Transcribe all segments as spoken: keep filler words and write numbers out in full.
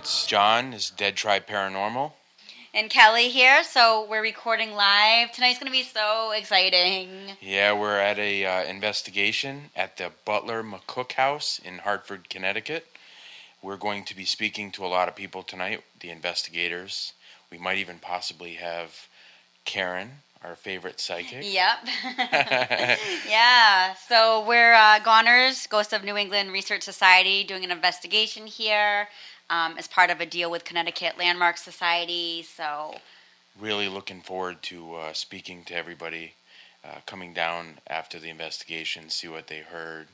It's John, is Dead Tribe Paranormal. And Kelly here, so we're recording live. Tonight's going to be so exciting. Yeah, we're at a uh, investigation at the Butler McCook House in Hartford, Connecticut. We're going to be speaking to a lot of people tonight, the investigators. We might even possibly have Karen, our favorite psychic. Yep. Yeah, so we're uh, Goners, Ghosts of New England Research Society, doing an investigation here. Um, as part of a deal with Connecticut Landmark Society, so... Really looking forward to uh, speaking to everybody uh, coming down after the investigation, see what they heard,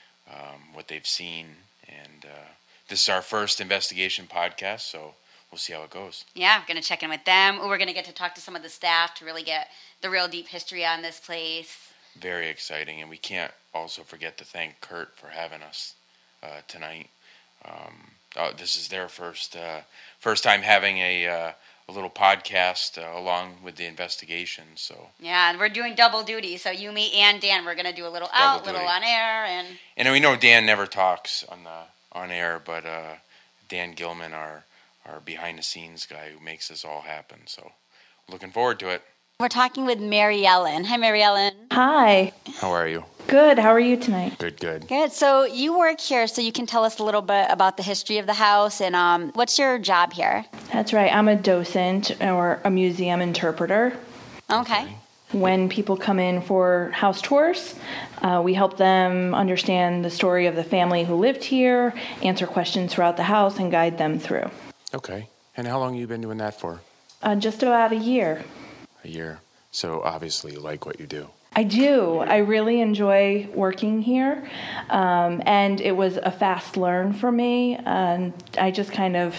um, what they've seen, and uh, this is our first investigation podcast, so we'll see how it goes. Yeah, we're going to check in with them. We're going to get to talk to some of the staff to really get the real deep history on this place. Very exciting, and we can't also forget to thank Kurt for having us uh, tonight. Um, Uh, this is their first uh, first time having a uh, a little podcast uh, along with the investigation. So yeah, and we're doing double duty. So you, me, and Dan, we're going to do a little double out, duty. little on air, and and we know Dan never talks on the on air, but uh, Dan Gilman, our our behind the scenes guy who makes this all happen. So looking forward to it. We're talking with Mary Ellen. Hi, Mary Ellen. Hi. How are you? Good. How are you tonight? Good, good. Good. So you work here, so you can tell us a little bit about the history of the house, and um, what's your job here? That's right. I'm a docent or a museum interpreter. Okay. When people come in for house tours, uh, we help them understand the story of the family who lived here, answer questions throughout the house, and guide them through. Okay. And how long have you been doing that for? Uh, just about a year. A year. So obviously you like what you do. I do. I really enjoy working here, um, and it was a fast learn for me. And I just kind of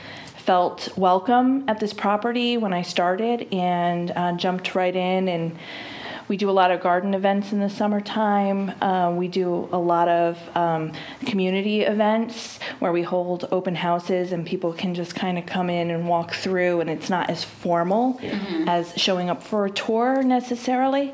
felt welcome at this property when I started and uh, jumped right in. And we do a lot of garden events in the summertime. Uh, we do a lot of um, community events where we hold open houses and people can just kind of come in and walk through, and it's not as formal mm-hmm. as showing up for a tour necessarily.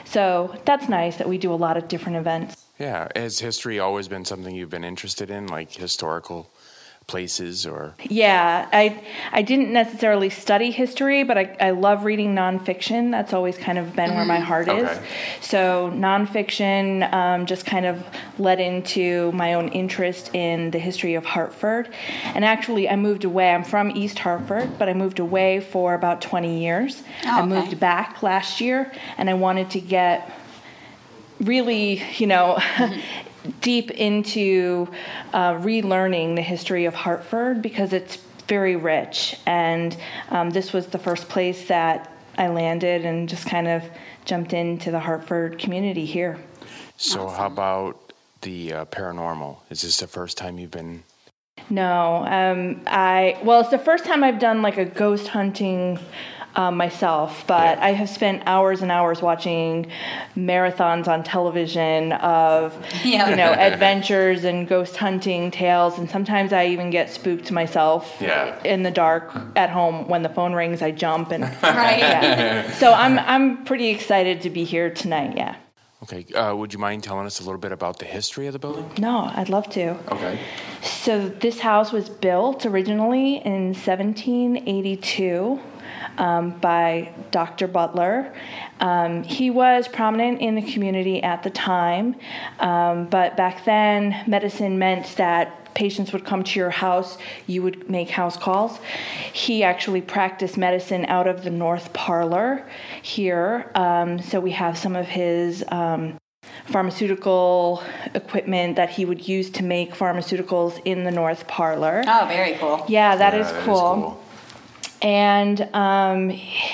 So that's nice that we do a lot of different events. Yeah. Has history always been something you've been interested in, like historical places or? Yeah, I I didn't necessarily study history, but I, I love reading nonfiction. That's always kind of been mm-hmm. where my heart okay. is. So nonfiction um, just kind of led into my own interest in the history of Hartford. And actually, I moved away. I'm from East Hartford, but I moved away for about twenty years. Oh, I okay. moved back last year, and I wanted to get really, you know, mm-hmm. deep into uh, relearning the history of Hartford because it's very rich. And um, this was the first place that I landed and just kind of jumped into the Hartford community here. So awesome. How about the uh, paranormal? Is this the first time you've been? No. Um, I well, it's the first time I've done like a ghost hunting Um, myself, but yeah. I have spent hours and hours watching marathons on television of, yeah. you know, adventures and ghost hunting tales, and sometimes I even get spooked myself yeah. in the dark at home. When the phone rings, I jump, and right. yeah. So I'm I'm pretty excited to be here tonight. Yeah. Okay. Uh, would you mind telling us a little bit about the history of the building? No, I'd love to. Okay. So this house was built originally in seventeen eighty-two. Um, by Doctor Butler. Um, he was prominent in the community at the time, um, but back then medicine meant that patients would come to your house, you would make house calls. He actually practiced medicine out of the North Parlor here, um, so we have some of his um, pharmaceutical equipment that he would use to make pharmaceuticals in the North Parlor. Oh, very cool. Yeah, that, yeah, is, that cool. is cool. And um,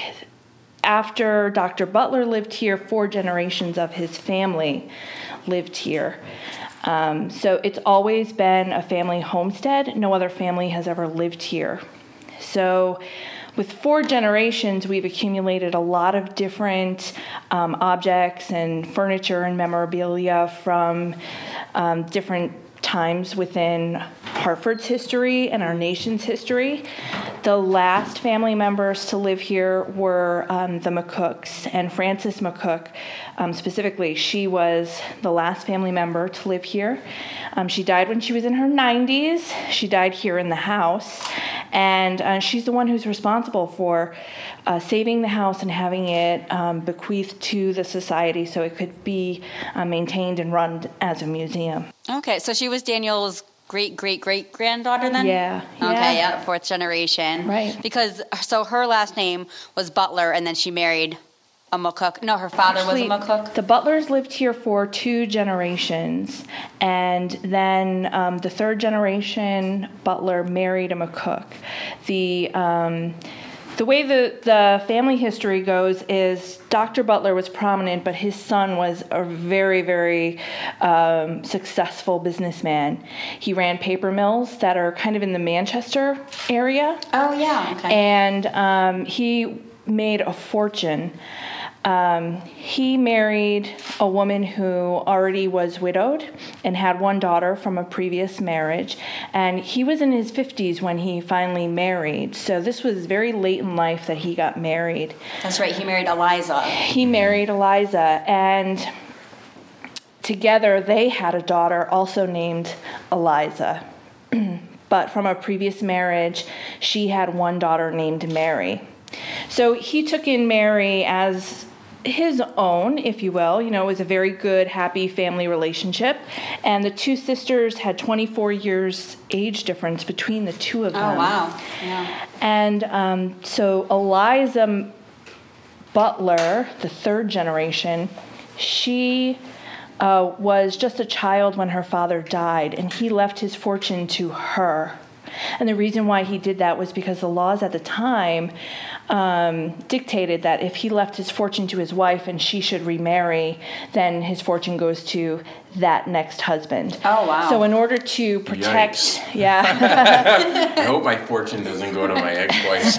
after Doctor Butler lived here, four generations of his family lived here. Um, so it's always been a family homestead. No other family has ever lived here. So with four generations, we've accumulated a lot of different um, objects and furniture and memorabilia from um, different times within Hartford's history and our nation's history. The last family members to live here were um, the McCooks, and Frances McCook um, specifically, she was the last family member to live here. Um, she died when she was in her nineties. She died here in the house, and uh, she's the one who's responsible for uh, saving the house and having it um, bequeathed to the society so it could be uh, maintained and run as a museum. Okay, so she was Daniel's great, great, great granddaughter then? Yeah. Okay, yeah. yeah, fourth generation. Right. Because, so her last name was Butler, and then she married a McCook. No, her father Actually, was a McCook. The Butlers lived here for two generations, and then um, the third generation Butler married a McCook. The um, the way the, the family history goes is Doctor Butler was prominent, but his son was a very, very um, successful businessman. He ran paper mills that are kind of in the Manchester area. Oh, yeah. Okay. And um, he made a fortune. Um, he married a woman who already was widowed and had one daughter from a previous marriage, and he was in his fifties when he finally married. So this was very late in life that he got married. That's right, he married Eliza. He married Eliza, and together they had a daughter also named Eliza. But from a previous marriage, she had one daughter named Mary. So he took in Mary as his own, if you will. You know, it was a very good, happy family relationship. And the two sisters had twenty-four years age difference between the two of them. Oh, wow. Yeah. And um, so Eliza Butler, the third generation, she uh, was just a child when her father died, and he left his fortune to her. And the reason why he did that was because the laws at the time um, dictated that if he left his fortune to his wife and she should remarry, then his fortune goes to that next husband. Oh, wow. So in order to protect... Yikes. Yeah. I hope my fortune doesn't go to my ex-wife's.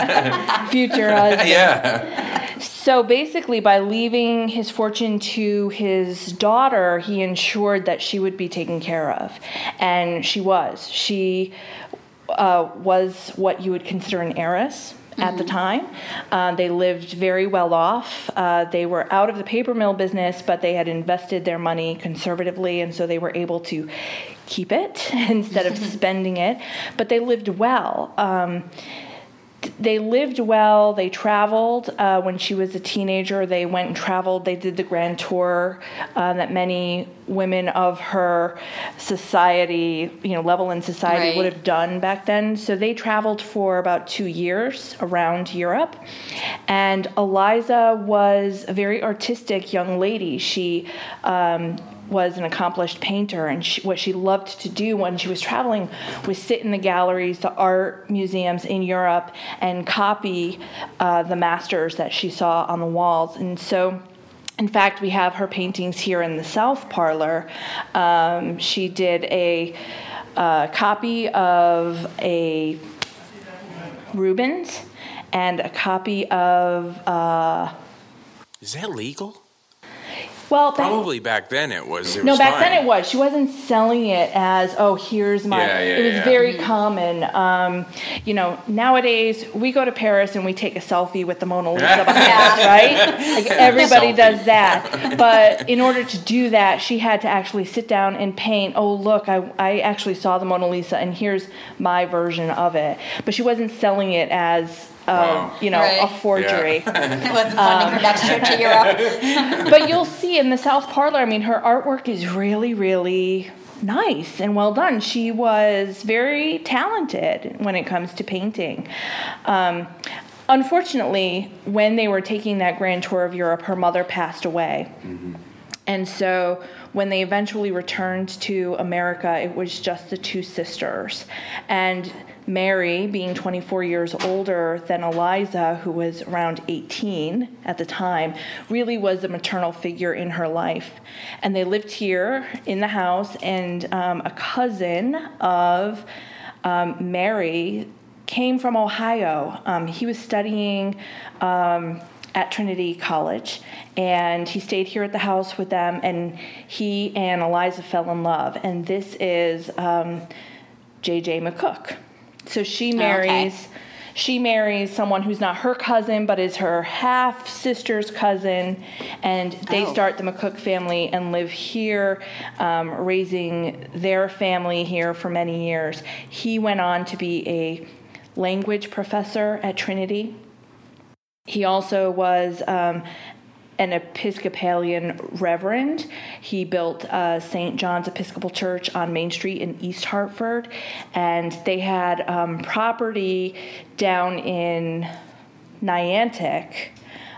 Future husband. Yeah. So basically, by leaving his fortune to his daughter, he ensured that she would be taken care of. And she was. She uh, was what you would consider an heiress at mm-hmm. the time. Uh, they lived very well off. Uh, they were out of the paper mill business, but they had invested their money conservatively, and so they were able to keep it instead of spending it. But they lived well. Um, They lived well. They traveled. Uh, when she was a teenager, they went and traveled. They did the grand tour uh, that many women of her society, you know, level in society Right. would have done back then. So they traveled for about two years around Europe. And Eliza was a very artistic young lady. She um, was an accomplished painter, and she, what she loved to do when she was traveling was sit in the galleries, the art museums in Europe, and copy uh, the masters that she saw on the walls. And so, in fact, we have her paintings here in the South Parlor. Um, she did a uh, copy of a Rubens and a copy of... Uh, Is that legal? Well, back, Probably back then it was. It no, was back fine. then it was. She wasn't selling it as, oh, here's my. Yeah, yeah, it was yeah. very common. Um, you know, nowadays we go to Paris and we take a selfie with the Mona Lisa behind us, right? Like everybody Selfie. does that. But in order to do that, she had to actually sit down and paint. Oh, look, I I actually saw the Mona Lisa, and here's my version of it. But she wasn't selling it as. Um, Wow. You know, Right. a forgery. It wasn't funding her next trip to Europe. But you'll see in the South Parlor, I mean, her artwork is really, really nice and well done. She was very talented when it comes to painting. Um, unfortunately, when they were taking that grand tour of Europe, her mother passed away. Mm-hmm. And so when they eventually returned to America, it was just the two sisters. And Mary, being twenty-four years older than Eliza, who was around eighteen at the time, really was a maternal figure in her life. And they lived here in the house, and um, a cousin of um, Mary came from Ohio. Um, he was studying um, at Trinity College, and he stayed here at the house with them, and he and Eliza fell in love. And this is... Um, J J McCook. So she Oh, marries, okay. she marries someone who's not her cousin, but is her half sister's cousin, and they Oh. start the McCook family and live here, um, raising their family here for many years. He went on to be a language professor at Trinity. He also was um, an Episcopalian reverend. He built uh, Saint John's Episcopal Church on Main Street in East Hartford, and they had um, property down in Niantic,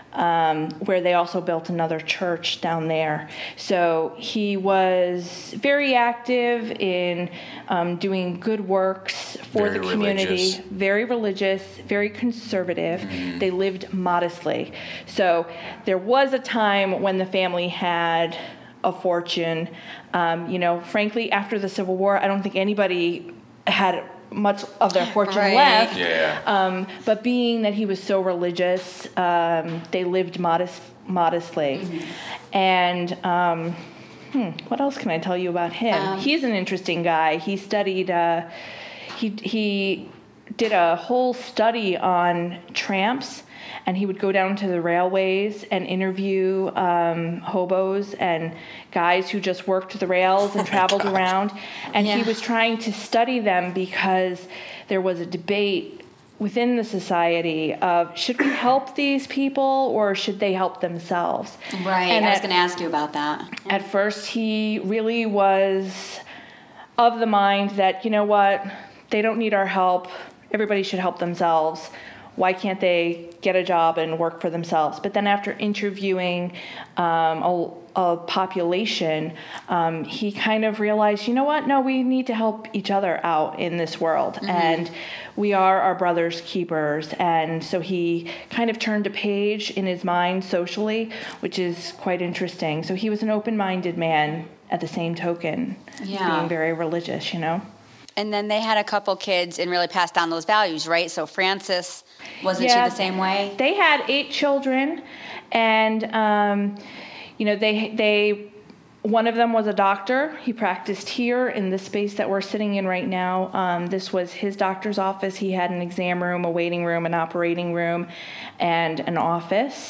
um, where they also built another church down there. So he was very active in um, doing good works for Very the community. religious. Very religious, very conservative. Mm-hmm. They lived modestly. So there was a time when the family had a fortune. Um, you know, frankly, after the Civil War, I don't think anybody had much of their fortune Right. left. Yeah. Um, but being that he was so religious, um, they lived modest, modestly. Mm-hmm. And um, hmm, what else can I tell you about him? Um, He's an interesting guy. He studied. Uh, he he did a whole study on tramps, and he would go down to the railways and interview um, hobos and guys who just worked the rails and traveled around. And he Yeah. was trying to study them because there was a debate within the society of should we help these people or should they help themselves? Right. And I was at- going to ask you about that. At first, he really was of the mind that, you know what, they don't need our help. Everybody should help themselves. Why can't they get a job and work for themselves? But then after interviewing um, a, a population, um, he kind of realized, you know what? No, we need to help each other out in this world. Mm-hmm. And we are our brother's keepers. And so he kind of turned a page in his mind socially, which is quite interesting. So he was an open-minded man at the same token, Yeah. being very religious, you know? And then they had a couple kids and really passed down those values, right? So Frances, wasn't Yeah, she the same way? They had eight children, and um, you know they they one of them was a doctor. He practiced here in the space that we're sitting in right now. Um, this was his doctor's office. He had an exam room, a waiting room, an operating room, and an office.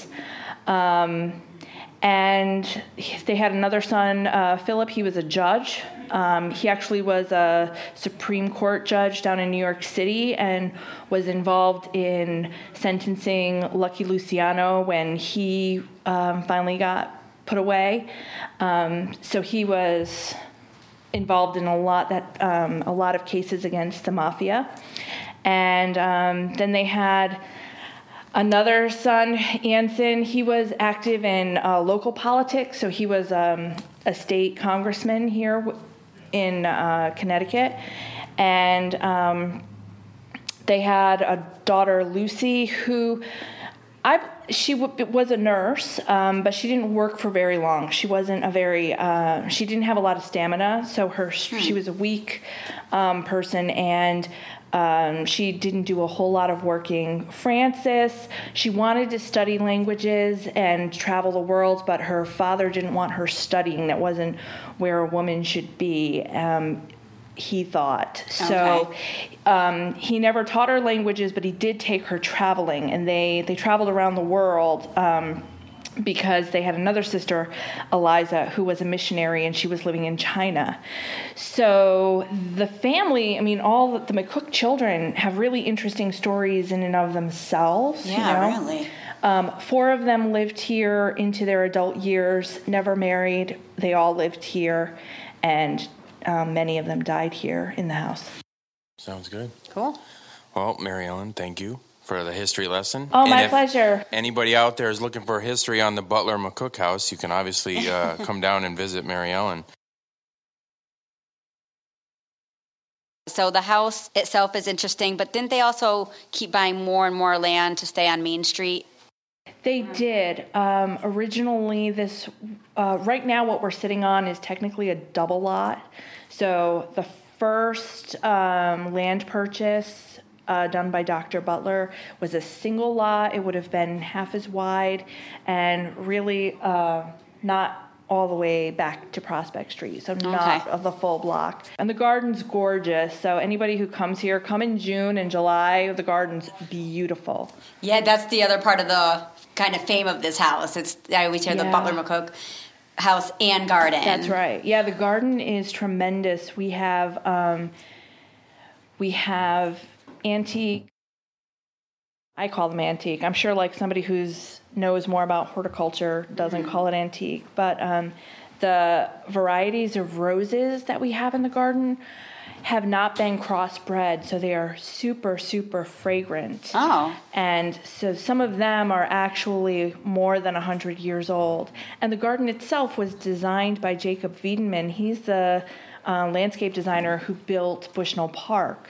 Um, and he- they had another son, uh, Philip. He was a judge. Um, he actually was a Supreme Court judge down in New York City and was involved in sentencing Lucky Luciano when he um, finally got put away. Um, so he was involved in a lot that um, a lot of cases against the mafia. And um, then they had another son, Anson. He was active in uh, local politics, so he was um, a state congressman here w- in uh, Connecticut. And um, they had a daughter, Lucy, who I she w- was a nurse, um, but she didn't work for very long. She wasn't a very uh, she didn't have a lot of stamina, so her she was a weak um, person, and um, she didn't do a whole lot of working. Frances, she wanted to study languages and travel the world, but her father didn't want her studying. That wasn't where a woman should be. Um, he thought. So um, he never taught her languages, but he did take her traveling, and they, they traveled around the world um, because they had another sister, Eliza, who was a missionary, and she was living in China. So the family, I mean, all the McCook children have really interesting stories in and of themselves. Yeah, you know? really. Um, four of them lived here into their adult years, never married. They all lived here, and Um, many of them died here in the house. Sounds good. Cool. Well, Mary Ellen, thank you for the history lesson. Oh, And my if pleasure. Anybody out there is looking for history on the Butler McCook house, you can obviously uh, come down and visit Mary Ellen. So the house itself is interesting, but didn't they also keep buying more and more land to stay on Main Street? They did. Um, originally, this, uh, right now what we're sitting on is technically a double lot. So the first um, land purchase uh, done by Doctor Butler was a single lot. It would have been half as wide and really uh, not all the way back to Prospect Street, so Okay. not of the full block. And the garden's gorgeous, so anybody who comes here, come in June and July, the garden's beautiful. Yeah, that's the other part of the kind of fame of this house. It's I always hear the Yeah. Butler McCook house and garden. That's right. Yeah, the garden is tremendous. We have um, we have antique. I call them antique. I'm sure like somebody who's knows more about horticulture doesn't Mm-hmm. call it antique, but um, the varieties of roses that we have in the garden have not been crossbred, so they are super, super fragrant. Oh. And so some of them are actually more than one hundred years old. And the garden itself was designed by Jacob Wiedemann. He's the uh, landscape designer who built Bushnell Park.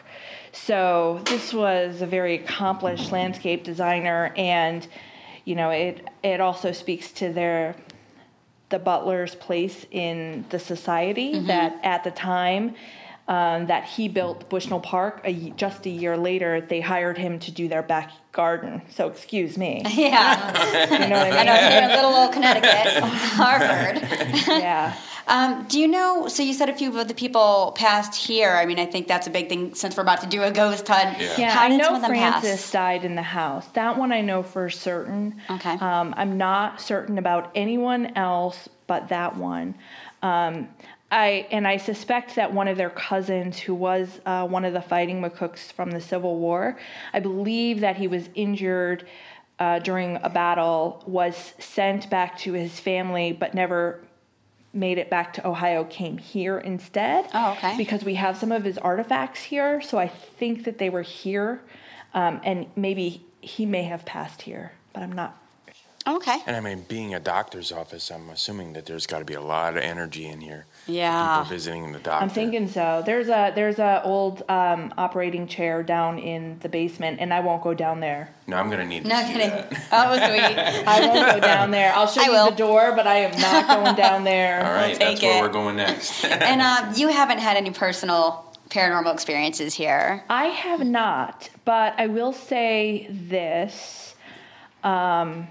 So this was a very accomplished landscape designer, and you know, it it also speaks to their the Butler's place in the society, that at the time um, that he built Bushnell Park, a, y- just a year later, they hired him to do their back garden. So excuse me. Yeah. You know what I I know mean? here in little old Connecticut, Harvard. Yeah. Um, do you know, so you said a few of the people passed here. I mean, I think that's a big thing since we're about to do a ghost hunt. Yeah. Yeah, How I did some know of them Francis pass? died in the house. That one I know for certain. Okay. Um, I'm not certain about anyone else but that one. Um, I and I suspect that one of their cousins, who was uh, one of the fighting McCooks from the Civil War, I believe that he was injured uh, during a battle, was sent back to his family, but never made it back to Ohio, came here instead. Oh, okay. Because we have some of his artifacts here, so I think that they were here, um, and maybe he may have passed here, but I'm not. Okay. And I mean, being a doctor's office, I'm assuming that there's got to be a lot of energy in here. Yeah. People visiting the doctor. I'm thinking so. There's a there's a old um, operating chair down in the basement, and I won't go down there. No, I'm going to need to No see kidding. that. Oh, sweet. I won't go down there. I'll show I you will. the door, but I am not going down there. All right, take that's where it. we're going next. And uh, you haven't had any personal paranormal experiences here. I have not, but I will say this. Um,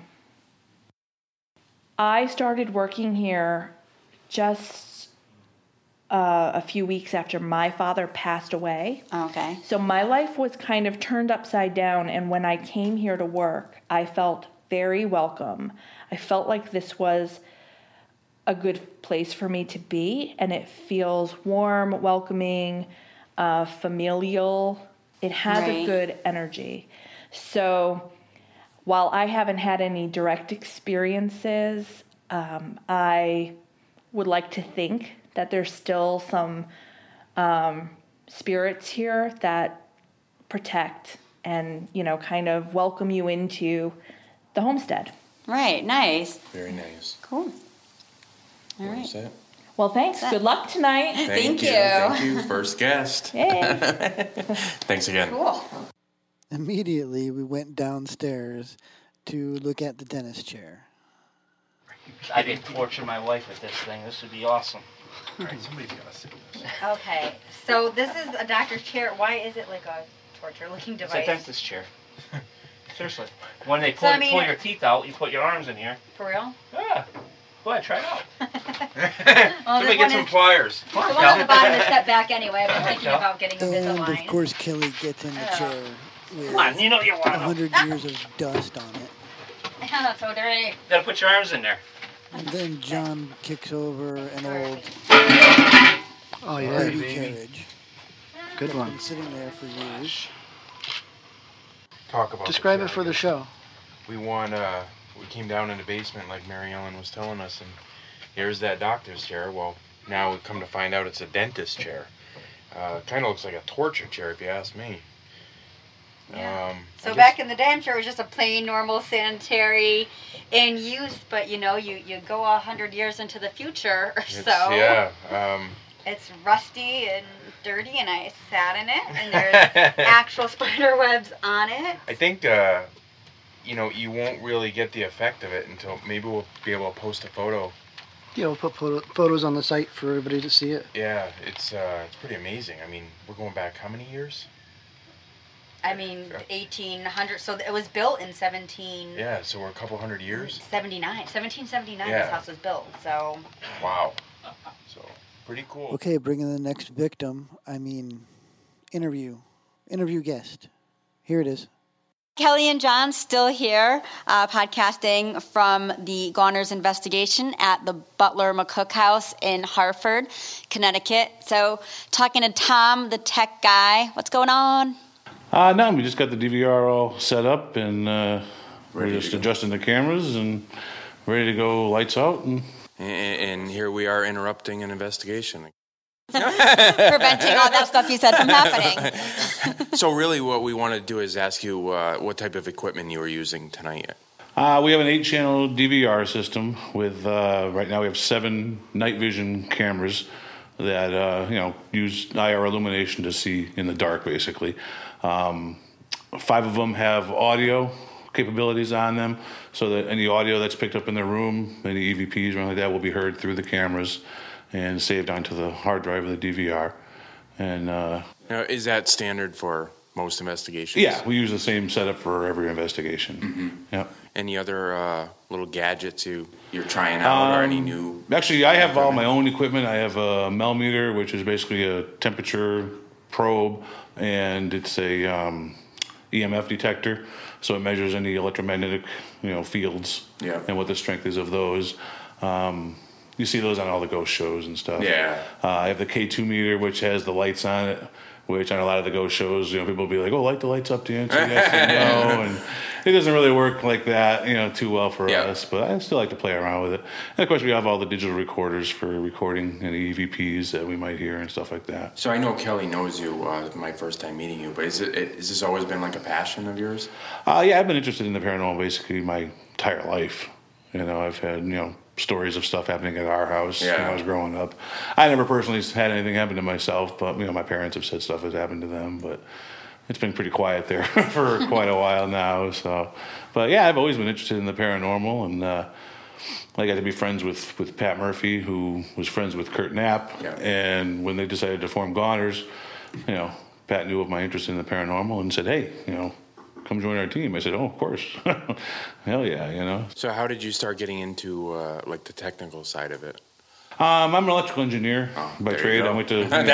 I started working here just uh, a few weeks after my father passed away. Okay. So my life was kind of turned upside down, and when I came here to work, I felt very welcome. I felt like this was a good place for me to be, and it feels warm, welcoming, uh, familial. It has Right. a good energy. So while I haven't had any direct experiences, um, I would like to think that there's still some um, spirits here that protect and, you know, kind of welcome you into the homestead. Right. Nice. Very nice. Cool. All What right. was that? Well, thanks. Good luck tonight. Thank you. Thank you. First guest. Yay. Thanks again. Cool. Immediately, we went downstairs to look at the dentist chair. I didn't torture my wife with this thing. This would be awesome. Okay. So this is a doctor's chair. Why is it like a torture-looking It's a device? dentist chair. Seriously. When they So, pull, I mean- pull your teeth out, you put your arms in here. For real? Yeah. Go ahead, try it out. Well, Somebody this get one some is, pliers. the one on the bottom is set back anyway. I've been thinking Cal. about getting a And Invisalign. of course, Kelly gets in the Yeah. chair with Come on, you know you a want to. hundred years of dust on it. Yeah, so dirty. You gotta put your arms in there. And then John kicks over an old Oh yeah, baby baby. carriage. Good Been one. sitting there for years. Talk about Describe the it for the chair. show. We want, uh, we came down in the basement like Mary Ellen was telling us, and here's that doctor's chair. Well, now we come to find out it's a dentist chair. Uh, kind of looks like a torture chair, if you ask me. Yeah. Um, I So guess- back in the day, I'm sure it was just a plain, normal, sanitary in use. But you know, you, you go a hundred years into the future or it's, so. Yeah. Um, It's rusty and dirty, and I sat in it, and there's actual spider webs on it. I think, uh, you know, you won't really get the effect of it until maybe we'll be able to post a photo. Yeah, we'll put photo, photos on the site for everybody to see it. Yeah, it's uh, it's pretty amazing. I mean, we're going back how many years? I mean, eighteen hundred. So it was built in seventeen. Yeah, so we're a couple hundred years. seventy-nine. seventeen seventy-nine. Yeah. This house was built. So. Wow. So pretty cool. Okay, bringing the next victim. I mean, interview, interview guest. Here it is. Kelly and John still here, uh, podcasting from the Gauners investigation at the Butler McCook House in Hartford, Connecticut. So, talking to Tom, the tech guy. What's going on? Uh, no, we just got the D V R all set up, and uh, we're Ready to just go. adjusting the cameras and ready to go. Lights out, and And, and here we are interrupting an investigation. Preventing all that stuff you said from happening. So really what we want to do is ask you uh, what type of equipment you were using tonight. uh, we have an eight-channel D V R system with. Uh, right now, we have seven night vision cameras that uh, you know use I R illumination to see in the dark, basically. Um, five of them have audio capabilities on them, so that any audio that's picked up in the room, any E V Ps or anything like that, will be heard through the cameras and saved onto the hard drive of the D V R. And uh, Now, is that standard for most investigations? yeah, we use the same setup for every investigation. Mm-hmm. Yep. Any other uh, little gadgets you, you're trying out or any Um, new? Actually, I have all my own equipment. I have a Melmeter, which is basically a temperature probe, and it's a um, E M F detector, so it measures any electromagnetic, you know, fields Yeah. and what the strength is of those. Um, you see those on all the ghost shows and stuff. Yeah. Uh, I have the K two meter, which has the lights on it, which on a lot of the ghost shows, you know, people will be like, "Oh, light the lights up," to answer yes and no, and it doesn't really work like that, you know, too well for Yeah. us. But I still like to play around with it. And of course, we have all the digital recorders for recording any E V Ps that we might hear and stuff like that. So I know Kelly knows you. Uh, my first time meeting you, but is it is this always been like a passion of yours? Uh, yeah, I've been interested in the paranormal basically my entire life. You know, I've had, you know, stories of stuff happening at our house Yeah. when I was growing up. I never personally had anything happen to myself, but, you know, my parents have said stuff has happened to them, but it's been pretty quiet there for quite a while now. So, but yeah, I've always been interested in the paranormal, and uh, I got to be friends with, with Pat Murphy, who was friends with Kurt Knapp. Yeah. And when they decided to form Gauners, you know, Pat knew of my interest in the paranormal and said, "Hey, you know, come join our team." I said, "Oh, of course." Hell yeah, you know. So how did you start getting into uh, like the technical side of it? Um, I'm an electrical engineer Oh, by there you trade. go. I went to. That's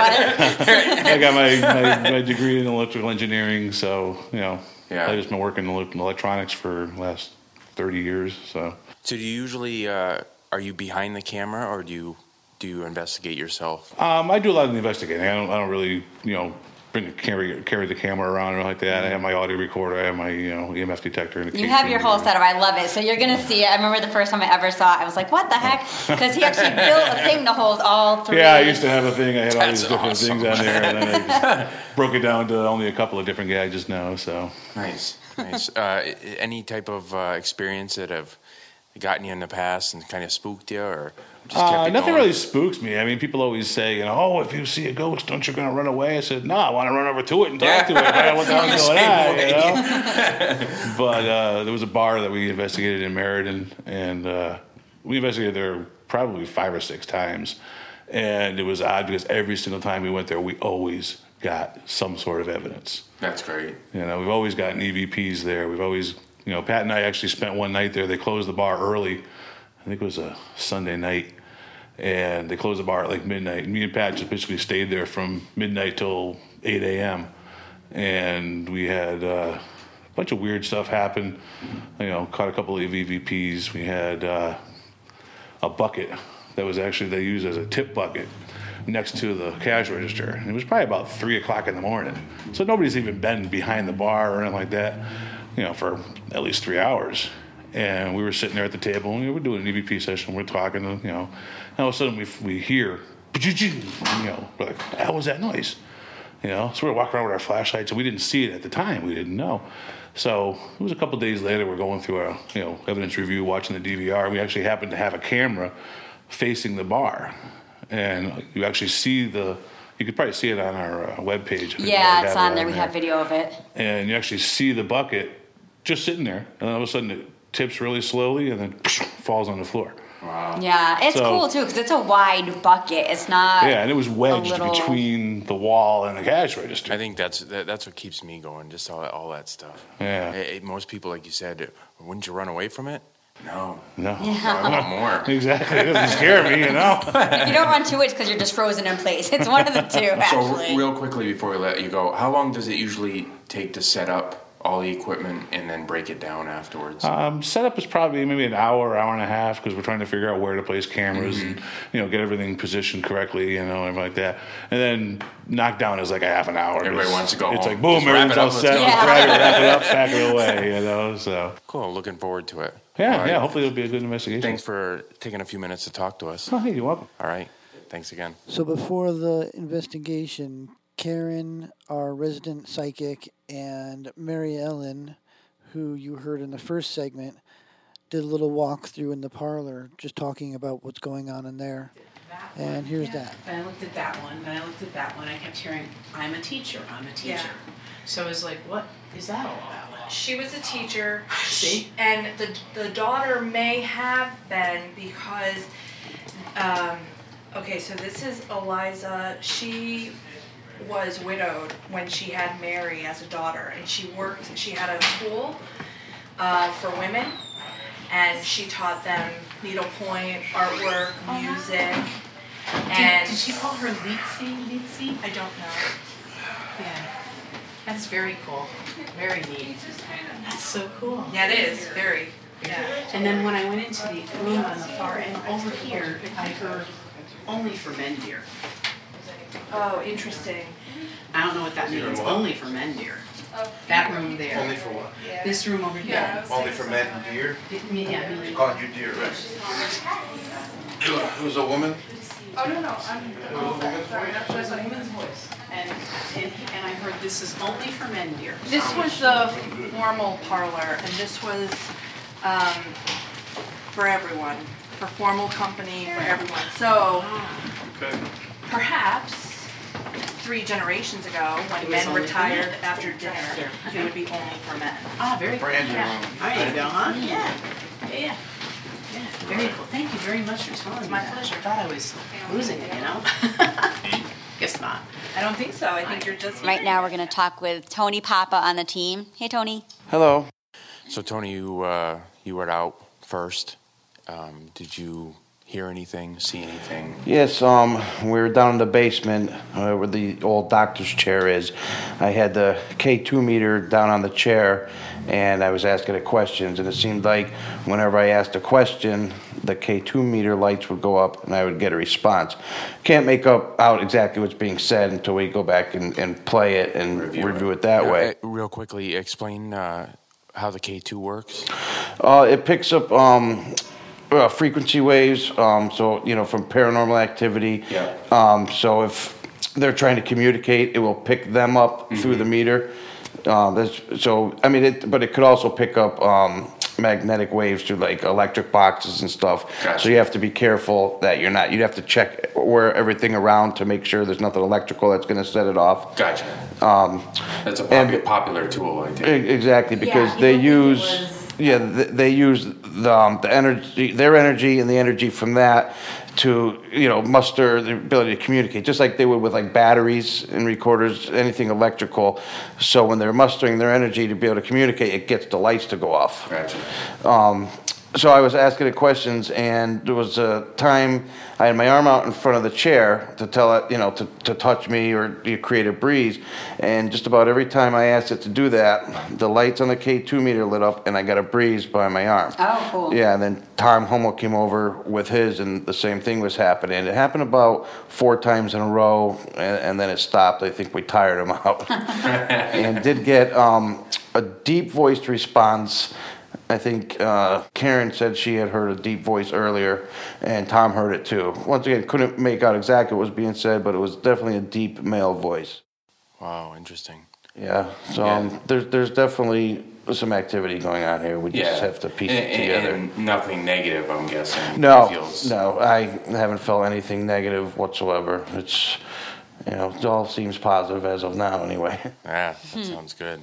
There it was. I got my, my, my degree in electrical engineering, so you know, Yeah. I've just been working in elec- electronics for the last thirty years. So So do you usually uh, are you behind the camera or do you do you investigate yourself? um, I do a lot of the investigating. I don't. I don't really, you know, bring a carry carry the camera around or like that. I have my audio recorder. I have my, you know, E M F detector. And a You K have two your whole meter. setup. I love it. So you're going to see it. I remember the first time I ever saw it, I was like, what the heck? Because he actually built a thing to hold all three. Yeah, I used to have a thing. I had all That's these different awesome. things on there, and then I just broke it down to only a couple of different gadgets now. So. Nice, nice. Uh, i- any type of uh, experience that have gotten you in the past and kind of spooked you, or just kept Uh, you nothing going? really spooks me. I mean, people always say, you know, "Oh, if you see a ghost, don't you gonna run away?" I said, "No, I want to run over to it and talk Yeah. to it. Find out what the hell's going Same on." way. You know? But uh, there was a bar that we investigated in Meriden, and uh, we investigated there probably five or six times, and it was odd because every single time we went there, we always got some sort of evidence. That's great. You know, we've always gotten E V Ps there. We've always, you know, Pat and I actually spent one night there. They closed the bar early. I think it was a Sunday night. And they closed the bar at like midnight. Me and Pat just basically stayed there from midnight till eight a.m. And we had uh, a bunch of weird stuff happen. You know, caught a couple of E V Ps. We had uh, a bucket that was actually, they used as a tip bucket next to the cash register. And it was probably about three o'clock in the morning. So nobody's even been behind the bar or anything like that, you know, for at least three hours. And we were sitting there at the table, and we were doing an E V P session. We're talking, you know, and all of a sudden we we hear, you know, we're like, what the hell was that noise? You know, so we're walking around with our flashlights, and we didn't see it at the time. We didn't know. So it was a couple days later. We're going through our, you know, evidence review, watching the D V R. We actually happened to have a camera facing the bar, and you actually see the. You could probably see it on our uh, webpage. Yeah, it's on there. We have video of it. And you actually see the bucket just sitting there, and all of a sudden it tips really slowly and then falls on the floor. Wow. Yeah, it's So- cool too because it's a wide bucket. It's not. Yeah, and it was wedged little- between the wall and the cash register. I think that's that, that's what keeps me going. Just all that, all that stuff. Yeah. Eh, eh, most people, like you said, wouldn't you run away from it? No. No. I want more. Exactly. It doesn't scare me, you know? If you don't run to it, it's because you're just frozen in place. It's one of the two, So actually. real quickly before we let you go, how long does it usually take to set up all the equipment and then break it down afterwards? Um, setup is probably maybe an hour, hour and a half, because we're trying to figure out where to place cameras Mm-hmm. and, you know, get everything positioned correctly, you know, everything like that. And then knockdown is like a half an hour. Everybody It's- wants to go It's home. like, boom, Just wrap it everything's all up, let's set. go. Let's Yeah. grab it, wrap it up, pack it away, you know, so. Cool. Looking forward to it. Yeah, All right. yeah, hopefully it'll be a good investigation. Thanks for taking a few minutes to talk to us. Oh, hey, you're welcome. All right. Thanks again. So before the investigation, Karen, our resident psychic, and Mary Ellen, who you heard in the first segment, did a little walkthrough in the parlor, just talking about what's going on in there. That And one, here's yeah. that. And I looked at that one, and I looked at that one. I kept hearing, "I'm a teacher. I'm a teacher." So I was like, "What is that all about?" She was a teacher. See? And the the daughter may have been because, um, okay, so this is Eliza. She was widowed when she had Mary as a daughter, and she worked. She had a school uh, for women, and she taught them needlepoint, artwork, music, and Did, did she call her Leetsy? Leetsy? I don't know. Yeah. That's very cool. Very neat. That's so cool. Yeah, it is very. Yeah. And then when I went into the room on the far end over here, I heard only for men, dear. Oh, interesting. I don't know what that means. Only for men, dear. That room there. Only for what? This room over here. Only for men and deer? It, me- yeah, me- Called you deer, right? It was a woman? Oh no no, I'm. It was a woman's voice? It was a woman's voice. And, and, and I heard this is only for men, dear. This was the formal parlor, and this was um, for everyone, for formal company, for everyone. So Okay. perhaps three generations ago, when It was men only for retired men. after dinner, it would be only for men. Ah, very cool. Brandon Yeah. room. There you go, huh? Yeah. Yeah, yeah. Yeah, very cool. Thank you very much for telling me my that. pleasure. I thought I was losing it, you know? Guess not. I don't think so. I think you're just Right now, we're going to talk with Tony Papa on the team. Hey, Tony. Hello. So Tony, you uh, you were out first. Um, did you hear anything? See anything? Yes, um, we were down in the basement uh, where the old doctor's chair is. I had the K two meter down on the chair, and I was asking it questions, and it seemed like whenever I asked a question, the K two meter lights would go up, and I would get a response. Can't make up out exactly what's being said until we go back and, and play it and review, it that Yeah, way. uh, real quickly, explain uh, how the K two works. Uh, it picks up um, uh, frequency waves, um, so, you know, from paranormal activity. Yeah. Um, so if they're trying to communicate, it will pick them up through the meter. Um, that's, so, I mean, it, but it could also pick up um, magnetic waves through like electric boxes and stuff. Gotcha. So you have to be careful that you're not, you'd have to check where everything around to make sure there's nothing electrical that's going to set it off. Gotcha. Um, That's a and- popu- popular tool, I think. E- Exactly, because Yeah, they people think it use, was- yeah, th- they use the, um, the energy, their energy and the energy from that to, you know, muster the ability to communicate, just like they would with like batteries and recorders, anything electrical. So when they're mustering their energy to be able to communicate, it gets the lights to go off. Gotcha. Um, so I was asking it questions, and there was a time I had my arm out in front of the chair to tell it, you know, to, to touch me or you create a breeze. And just about every time I asked it to do that, the lights on the K two meter lit up, and I got a breeze by my arm. Oh, cool. Yeah, and then Tom Hummel came over with his, and the same thing was happening. It happened about four times in a row, and, and then it stopped. I think we tired him out. And did get um, a deep voiced response. I think uh, Karen said she had heard a deep voice earlier, and Tom heard it too. Once again, couldn't make out exactly what was being said, but it was definitely a deep male voice. Wow, interesting. Yeah, so Yeah. Um, there's there's definitely some activity going on here. We just have to piece and, it together. And, and nothing negative, I'm guessing. No, Feels, no, I haven't felt anything negative whatsoever. It's, you know, it all seems positive as of now, anyway. Yeah, that sounds good.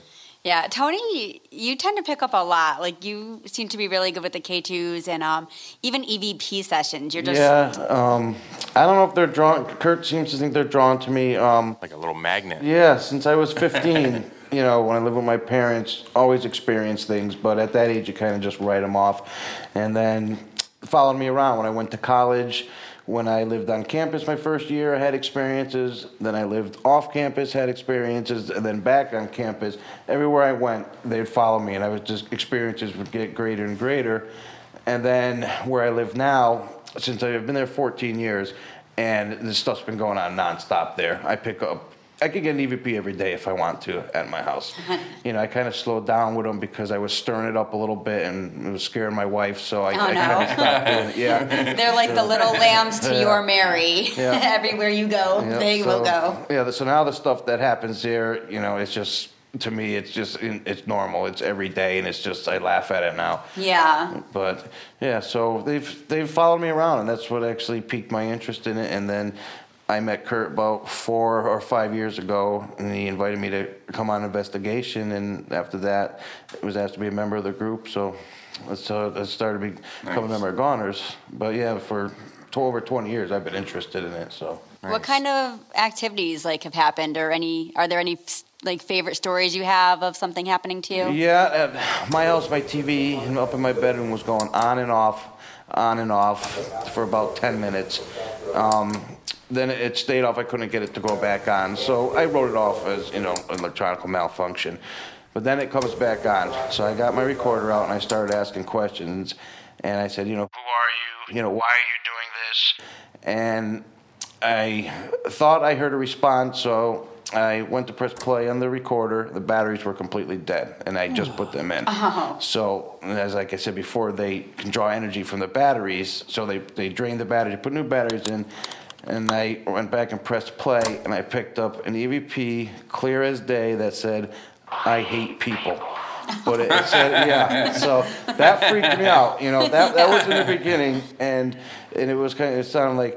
Yeah, Tony, you tend to pick up a lot. Like, you seem to be really good with the K twos and um, even E V P sessions. You're just Yeah, um, I don't know if they're drawn. Kurt seems to think they're drawn to me. Um, Like a little magnet. yeah, since I was fifteen, you know, when I lived with my parents, always experienced things. But at that age, you kind of just write them off, and then followed me around when I went to college. When I lived on campus my first year, I had experiences. Then I lived off campus, had experiences, and then back on campus. Everywhere I went, they'd follow me, and I was just experiences would get greater and greater. And then where I live now, since I've been there fourteen years, and this stuff's been going on nonstop there. I pick up. I could get an E V P every day if I want to at my house. You know, I kind of slowed down with them because I was stirring it up a little bit and it was scaring my wife, so I, Oh, I no. kind of stopped doing it. Yeah. they're like the little lambs to Yeah. your Mary. Yeah. Everywhere you go, Yeah, they so, will go. Yeah, so now the stuff that happens here, you know, it's just, to me, it's just, it's normal. It's every day, and it's just, I laugh at it now. Yeah. But, yeah, so they've they've followed me around, and that's what actually piqued my interest in it. And then I met Kurt about four or five years ago, and he invited me to come on investigation, and after that, I was asked to be a member of the group, so that's how I started to become a member of Goners. But, yeah, for to over twenty years, I've been interested in it, so. What kind of activities like have happened, or any? Are there any like favorite stories you have of something happening to you? Yeah, at my house, my T V up in my bedroom was going on and off, on and off for about ten minutes. Um, then it stayed off. I couldn't get it to go back on, so I wrote it off as, you know, an electronic malfunction. But then it comes back on, so I got my recorder out and I started asking questions. And I said, you know, who are you? You know, why are you doing this? And I thought I heard a response, so I went to press play on the recorder. The batteries were completely dead, and I just put them in. Oh. So, as like I said before, they can draw energy from the batteries, so they, they drained the battery, put new batteries in, and I went back and pressed play, and I picked up an E V P, clear as day, that said, I hate people. But it, it said, yeah, so that freaked me out, you know, that, that was in the beginning, and, and it was kind of, it sounded like,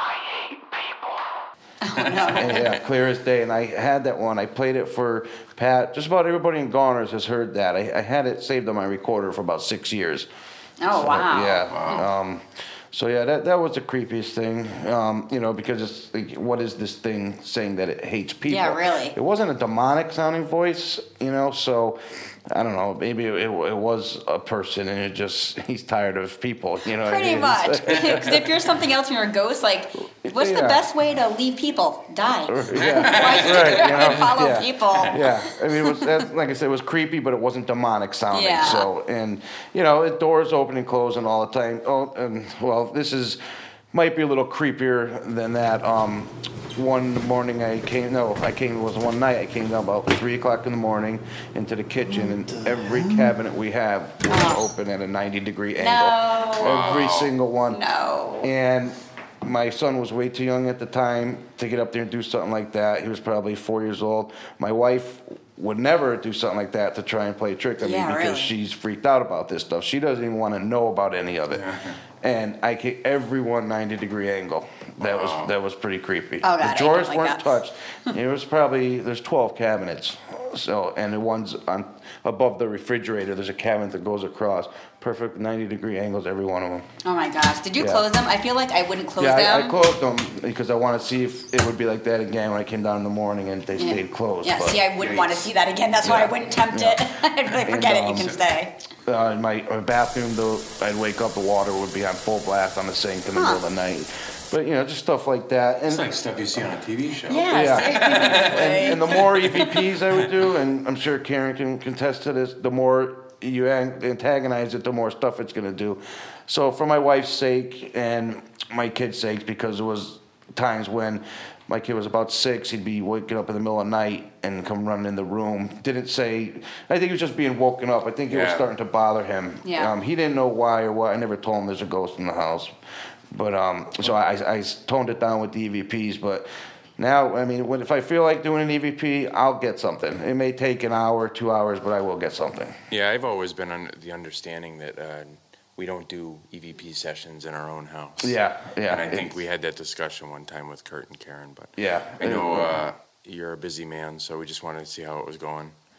and yeah, clear as day. And I had that one. I played it for Pat. Just about everybody in Goners has heard that. I, I had it saved on my recorder for about six years. Oh, So, wow. Yeah. Wow. Um, so yeah, that that was the creepiest thing. Um, you know, because it's like, what is this thing saying that it hates people? Yeah, really. It wasn't a demonic sounding voice, you know. So I don't know. Maybe it, it was a person, and it just he's tired of people. You know. what I Pretty mean? much. Because if you're something else and you're a ghost, like, what's the Yeah. best way to leave people? Die. Yeah. Why stick Right, around you know, and follow yeah. people? Yeah, I mean, it was that, like I said, it was creepy, but it wasn't demonic sounding. Yeah. So, and you know, the doors open and closing all the time. Oh, and well, this is might be a little creepier than that. Um, one morning I came. No, I came. It was one night. I came down about three o'clock in the morning into the kitchen, and every cabinet we have was open at a ninety degree angle. No. Every single one. No. And my son was way too young at the time to get up there and do something like that. He was probably four years old. My wife would never do something like that to try and play a trick on Yeah, me because really. she's freaked out about this stuff. She doesn't even want to know about any of it. And I came everyone ninety degree angle. That Wow. was that was pretty creepy. Oh, God, I the don't drawers like weren't that. touched. It was probably there's twelve cabinets. So and the ones on above the refrigerator, there's a cabinet that goes across. Perfect ninety degree angles, every one of them. Oh my gosh. Did you Yeah. close them? I feel like I wouldn't close yeah, them. I, I closed them because I want to see if it would be like that again when I came down in the morning and they Yeah. stayed closed. Yeah, but- see, I wouldn't want to see that again. That's why I Yeah. wouldn't tempt Yeah. it. I'd be like, forget And, it, you um, can stay. Uh, in my, my bathroom, though, I'd wake up, the water would be on full blast on the sink in the Huh. middle of the night. But, you know, just stuff like that. And, It's like stuff you see on a T V show. Yeah, yeah. seriously. and, and the more E V Ps I would do, and I'm sure Karen can contest to this, the more you an- antagonize it, the more stuff it's going to do. So for my wife's sake and my kid's sake, because there was times when my kid was about six, he'd be waking up in the middle of the night and come running in the room. Didn't say, I think he was just being woken up. I think it was Yeah. starting to bother him. Yeah. Um, he didn't know why or what. I never told him there's a ghost in the house. But um, so I, I toned it down with the E V Ps. But now, I mean, when, if I feel like doing an E V P, I'll get something. It may take an hour, two hours, but I will get something. Yeah, I've always been under the understanding that uh, we don't do E V P sessions in our own house. Yeah, yeah. And I think It's- we had that discussion one time with Kurt and Karen, but Yeah. I know uh, you're a busy man, so we just wanted to see how it was going.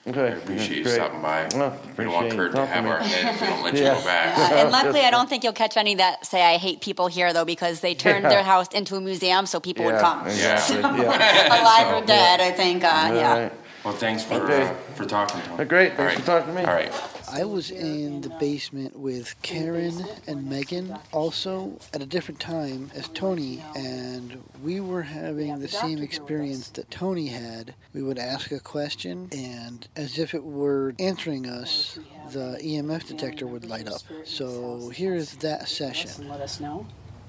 Okay. I appreciate you Great. stopping by. Well, We don't want appreciate Kurt to talking have to our me. head if we don't let Yeah. you go back. Uh, and luckily, I don't think you'll catch any that say I hate people here, though, because they turned Yeah. their house into a museum, so people would Yeah, come. exactly. So, Yeah. alive or dead, I think. Uh, All yeah. right. Well, thanks for Okay. uh, for talking to him. Great. All Thanks right. for talking to me. All right. I was in the basement with Karen and Megan also at a different time as Tony, and we were having the same experience that Tony had. We would ask a question, and as if it were answering us, the E M F detector would light up. So here's that session. Let us know.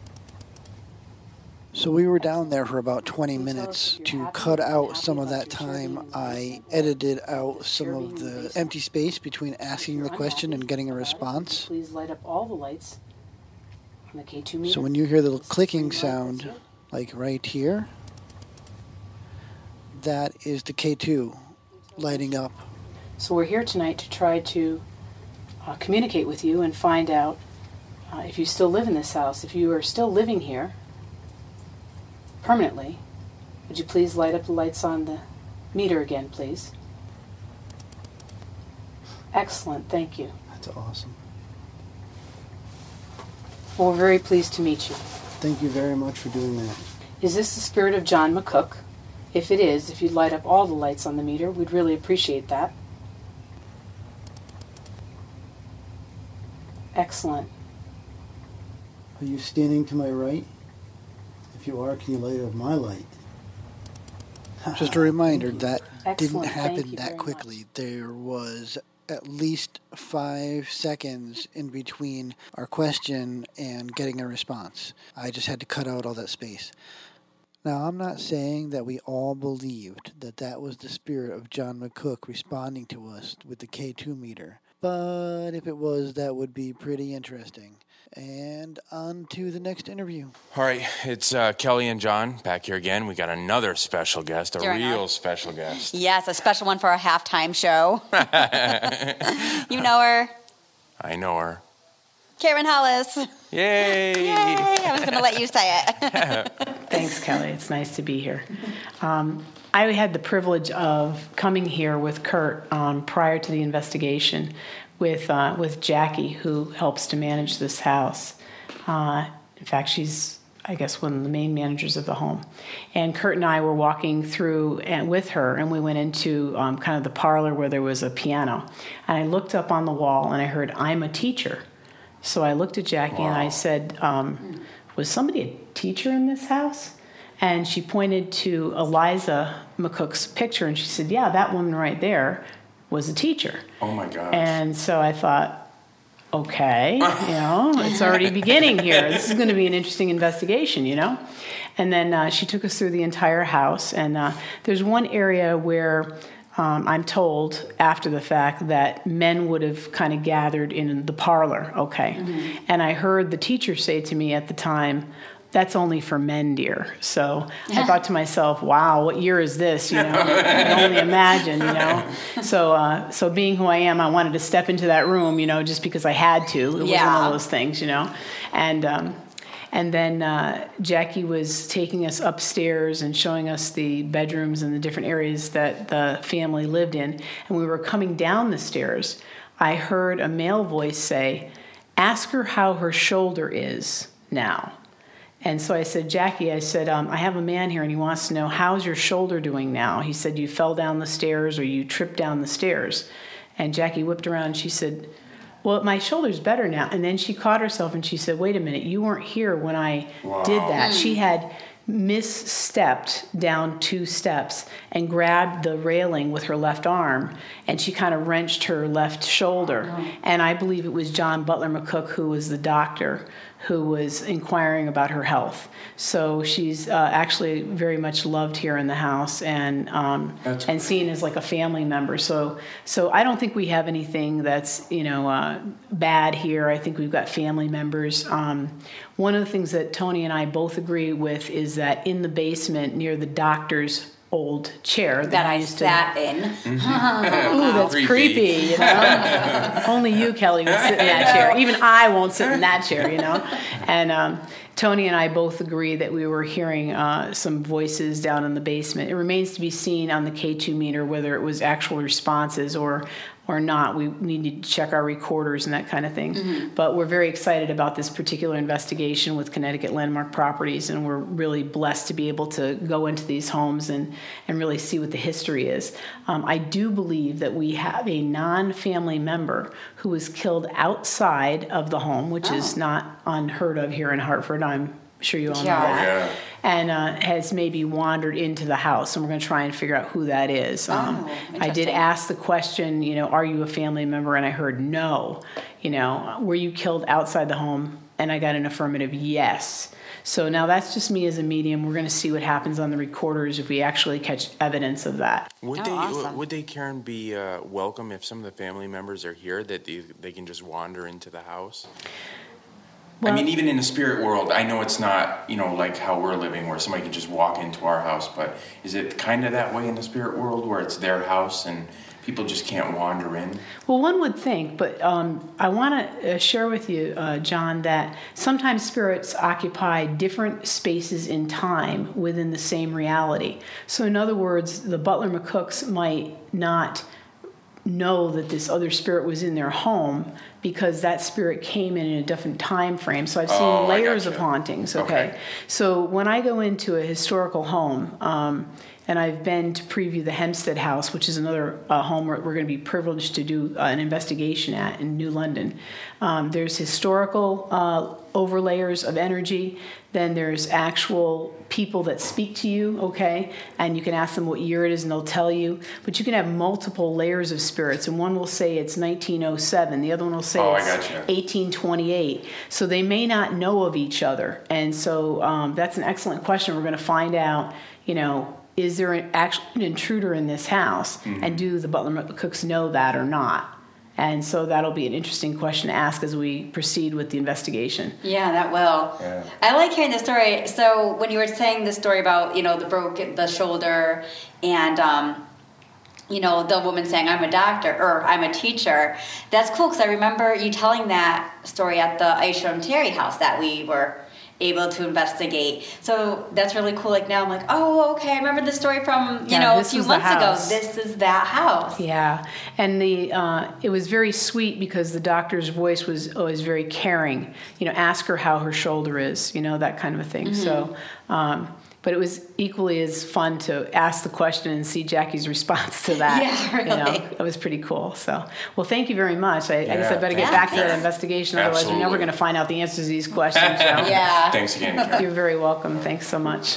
So we were down there for about twenty minutes. To cut out some of that time, I edited out some of the empty space between asking the question and getting a response. Please light up all the lights on the K two meter. So when you hear the little clicking sound, like right here, that is the K two lighting up. So we're here tonight to try to uh, communicate with you and find out uh, if you still live in this house. If you are still living here permanently, would you please light up the lights on the meter again, please? Excellent, thank you. That's awesome. Well, we're very pleased to meet you. Thank you very much for doing that. Is this the spirit of John McCook? If it is, if you'd light up all the lights on the meter, we'd really appreciate that. Excellent. Are you standing to my right? If you are, can you light up my light? Just a reminder, that didn't Excellent, thank happen you that very quickly. There was at least five seconds in between our question and getting a response. I just had to cut out all that space. Now, I'm not saying that we all believed that that was the spirit of John McCook responding to us with the K two meter. But if it was, that would be pretty interesting. And on to the next interview. All right, it's uh, Kelly and John back here again. We got another special guest, a During real our- special guest. Yes, a special one for our halftime show. You know her, I know her. Karen Hollis. Yay! Yay! I was going to let you say it. Thanks, Kelly. It's nice to be here. Um, I had the privilege of coming here with Kurt um, prior to the investigation with uh, with Jackie, who helps to manage this house. Uh, in fact, she's, I guess, one of the main managers of the home. And Kurt and I were walking through and with her, and we went into um, kind of the parlor where there was a piano. And I looked up on the wall, and I heard, "I'm a teacher." So I looked at Jackie, Wow. and I said, um, was somebody a teacher in this house? And she pointed to Eliza McCook's picture, and she said, yeah, that woman right there was a teacher. Oh my gosh. And so I thought, okay, you know, it's already beginning here. This is going to be an interesting investigation, you know. And then uh, she took us through the entire house, and uh, there's one area where um, I'm told after the fact that men would have kind of gathered in the parlor, okay. Mm-hmm. And I heard the teacher say to me at the time, "That's only for men, dear." So I thought to myself, wow, what year is this? You know, I can only imagine, you know. So uh, so being who I am, I wanted to step into that room, you know, just because I had to. It was Yeah. one of those things, you know. And um, and then uh, Jackie was taking us upstairs and showing us the bedrooms and the different areas that the family lived in. And we were coming down the stairs. I heard a male voice say, "Ask her how her shoulder is now." And so I said, "Jackie," I said, um, "I have a man here and he wants to know, how's your shoulder doing now?" He said, "You fell down the stairs or you tripped down the stairs." And Jackie whipped around and she said, "Well, my shoulder's better now." And then she caught herself and she said, "Wait a minute, you weren't here when I Wow. did that." She had misstepped down two steps and grabbed the railing with her left arm, and she kind of wrenched her left shoulder. Oh. And I believe it was John Butler McCook, who was the doctor, who was inquiring about her health. So she's uh, actually very much loved here in the house and um, and seen as like a family member. So so I don't think we have anything that's you know uh, bad here. I think we've got family members. Um, one of the things that Tony and I both agree with is that in the basement near the doctor's old chair that, That I used to sat in. Ooh, that's Creepy. creepy, you know. Only you, Kelly, would sit in that chair. Even I won't sit in that chair, you know. And um, Tony and I both agree that we were hearing uh, some voices down in the basement. It remains to be seen on the K two meter whether it was actual responses or or not. We need to check our recorders and that kind of thing. Mm-hmm. But we're very excited about this particular investigation with Connecticut Landmark Properties, and we're really blessed to be able to go into these homes and, and really see what the history is. Um, I do believe that we have a non-family member who was killed outside of the home, which oh. is not unheard of here in Hartford. I'm sure you all know yeah. that. Yeah. And uh, has maybe wandered into the house, and we're going to try and figure out who that is. Um, oh, I did ask the question, you know, are you a family member? And I heard no. You know, were you killed outside the home? And I got an affirmative yes. So now that's just me as a medium. We're going to see what happens on the recorders if we actually catch evidence of that. Would oh, they, awesome. would they, Karen, be uh, welcome if some of the family members are here, that they, they can just wander into the house? Well, I mean, even in the spirit world, I know it's not, you know, like how we're living where somebody can just walk into our house, but is it kind of that way in the spirit world where it's their house and people just can't wander in? Well, one would think, but um, I want to uh, share with you, uh, John, that sometimes spirits occupy different spaces in time within the same reality. So in other words, the Butler McCooks might not know that this other spirit was in their home because that spirit came in in a different time frame. So I've seen oh, layers of hauntings, okay? okay? So when I go into a historical home, um, and I've been to preview the Hempstead House, which is another uh, home where we're going to be privileged to do uh, an investigation at in New London. Um, there's historical uh, overlayers of energy. Then there's actual people that speak to you, okay? And you can ask them what year it is and they'll tell you. But you can have multiple layers of spirits. And one will say it's nineteen oh seven. The other one will say oh, it's eighteen twenty-eight. So they may not know of each other. And so um, that's an excellent question. We're going to find out, you know, is there an actual an intruder in this house? Mm-hmm. And do the Butler McCooks know that or not? And so that'll be an interesting question to ask as we proceed with the investigation. Yeah, that will. Yeah. I like hearing the story. So when you were saying the story about, you know, the broken, the shoulder and, um, you know, the woman saying, I'm a doctor or I'm a teacher, that's cool because I remember you telling that story at the Aisha and Terry house that we were able to investigate. So that's really cool. Like now I'm like, oh, okay, I remember the story from, you yeah, know, a few months ago. This is that house. Yeah. And the uh, it was very sweet because the doctor's voice was always very caring. You know, ask her how her shoulder is, you know, that kind of a thing. Mm-hmm. So, um, but it was equally as fun to ask the question and see Jackie's response to that. Yeah, really. You know, that was pretty cool. So, well, thank you very much. I, yeah, I guess I better get back to that investigation. Otherwise, Absolutely. We're never going to find out the answers to these questions. You know? Yeah. Thanks again, Karen. You're very welcome. Thanks so much.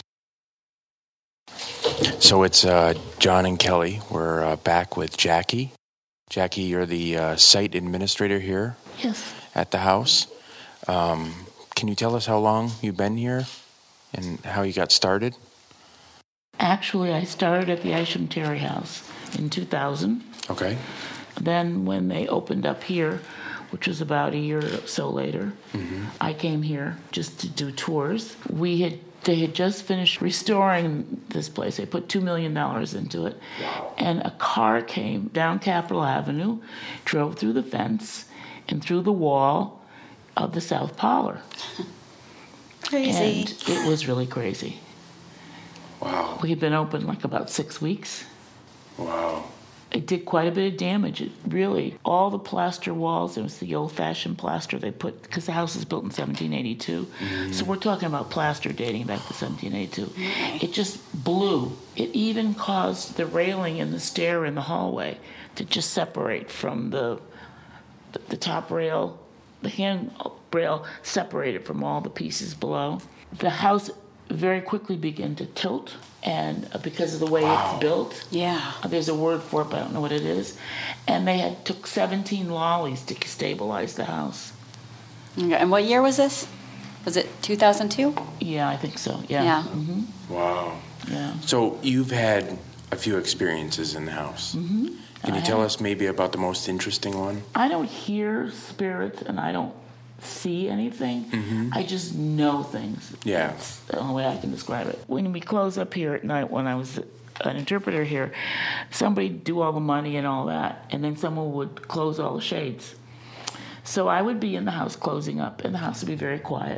So it's uh, John and Kelly. We're uh, back with Jackie. Jackie, you're the uh, site administrator here yes. at the house. Um, can you tell us how long you've been here? And how you got started? Actually, I started at the Isham Terry House in two thousand. Okay. Then when they opened up here, which was about a year or so later, mm-hmm. I came here just to do tours. We had They had just finished restoring this place. They put two million dollars into it. Wow. And a car came down Capitol Avenue, drove through the fence, and through the wall of the South Parlor. Crazy. And it was really crazy. Wow. We had been open like about six weeks. Wow. It did quite a bit of damage. It really, all the plaster walls, it was the old-fashioned plaster they put, because the house was built in seventeen eighty-two. Mm-hmm. So we're talking about plaster dating back to seventeen eighty-two. Mm-hmm. It just blew. It even caused the railing in the stair in the hallway to just separate from the the, the top rail. The handrail separated from all the pieces below. The house very quickly began to tilt, and uh, because of the way wow. it's built, yeah, uh, there's a word for it, but I don't know what it is. And they had took seventeen lollies to stabilize the house. Okay. And what year was this? Was it two thousand two? Yeah, I think so. Yeah. Yeah. Mm-hmm. Wow. Yeah. So you've had a few experiences in the house. Mm-hmm. Can you I tell have. us maybe about the most interesting one? I don't hear spirits and I don't see anything. Mm-hmm. I just know things. Yeah. That's the only way I can describe it. When we close up here at night, when I was an interpreter here, somebody would do all the money and all that, and then someone would close all the shades. So I would be in the house closing up, and the house would be very quiet.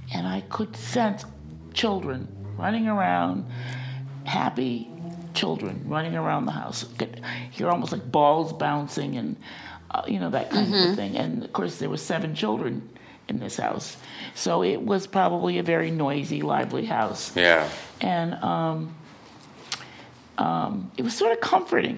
and I could sense children running around, happy children running around the house. You're almost like balls bouncing and, uh, you know, that kind Mm-hmm. of a thing. And, of course, there were seven children in this house. So it was probably a very noisy, lively house. Yeah. And um, um, it was sort of comforting.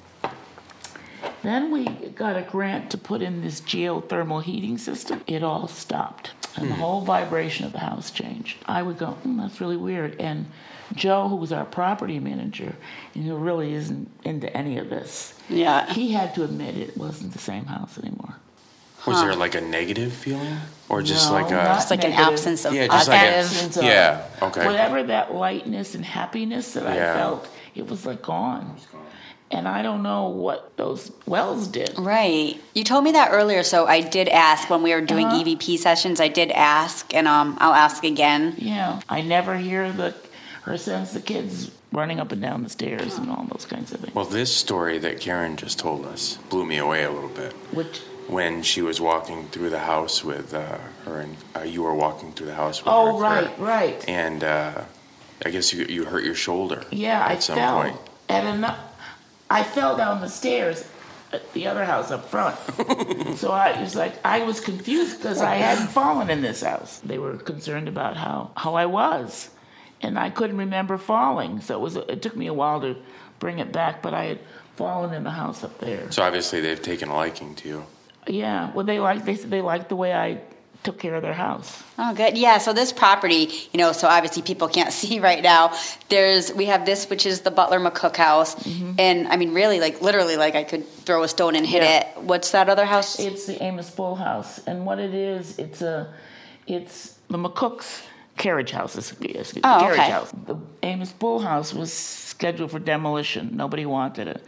Then we got a grant to put in this geothermal heating system. It all stopped. And the whole vibration of the house changed. I would go, hmm, that's really weird. And Joe, who was our property manager, and who really isn't into any of this, Yeah. he had to admit it wasn't the same house anymore. Was there like a negative feeling, or just No, like a not Just like an negative. absence of Yeah, just like a- positive. Absence of- yeah? Okay. Whatever that lightness and happiness that I Yeah. felt, it was like gone. And I don't know what those wells did. Right. You told me that earlier, so I did ask when we were doing Uh-huh. E V P sessions. I did ask, and um, I'll ask again. Yeah, I never hear the or sense the kids running up and down the stairs and all those kinds of things. Well, this story that Karen just told us blew me away a little bit. Which When she was walking through the house with uh, her, and uh, you were walking through the house with oh her. right, right. And uh, I guess you you hurt your shoulder. Yeah, at I some fell point. at enough. I fell down the stairs at the other house up front. So I was like, I was confused because I hadn't fallen in this house. They were concerned about how, how I was, and I couldn't remember falling. So it was it took me a while to bring it back, but I had fallen in the house up there. So obviously they've taken a liking to you. Yeah, well, they like they said they liked the way I took care of their house. Oh, good. Yeah. So this property, you know, so obviously people can't see right now. There's we have this, which is the Butler McCook house, and I mean, really, like literally, like I could throw a stone and hit Yeah. it. What's that other house? It's the Amos Bull House, and what it is, it's a, it's the McCook's carriage house. It's, it's Oh, carriage okay. house. The Amos Bull House was scheduled for demolition. Nobody wanted it,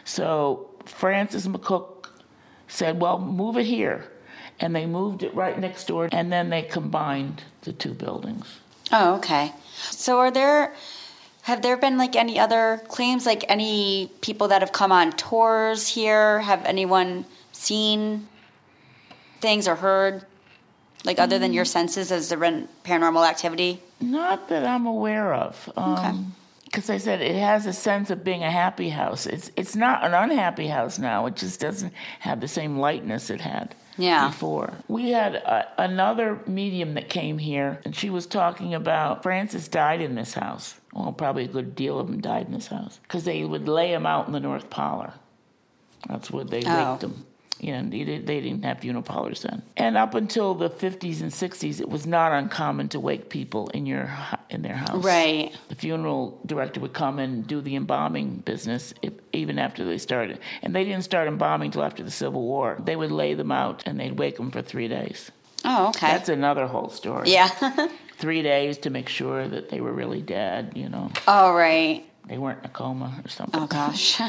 so Francis McCook said, "Well, move it here," and they moved it right next door, and then they combined the two buildings. Oh, okay. So are there, have there been like any other claims, like any people that have come on tours here? Have anyone seen things or heard, like other than your senses, has there been paranormal activity? Not that I'm aware of. Um, Because I said it has a sense of being a happy house. It's it's not an unhappy house now. It just doesn't have the same lightness it had Yeah. before. We had a, another medium that came here, and she was talking about Francis died in this house. Well, probably a good deal of them died in this house because they would lay him out in the North Parlor. That's where they Oh. waked him. You know, they, did- they didn't have funeral parlors then. And up until the fifties and sixties, it was not uncommon to wake people in your hu- in their house. Right. The funeral director would come and do the embalming business if, even after they started. And they didn't start embalming till after the Civil War. They would lay them out and they'd wake them for three days. Oh, okay. That's another whole story. Yeah. Three days to make sure that they were really dead, you know. Oh, right. They weren't in a coma or something. Oh, gosh.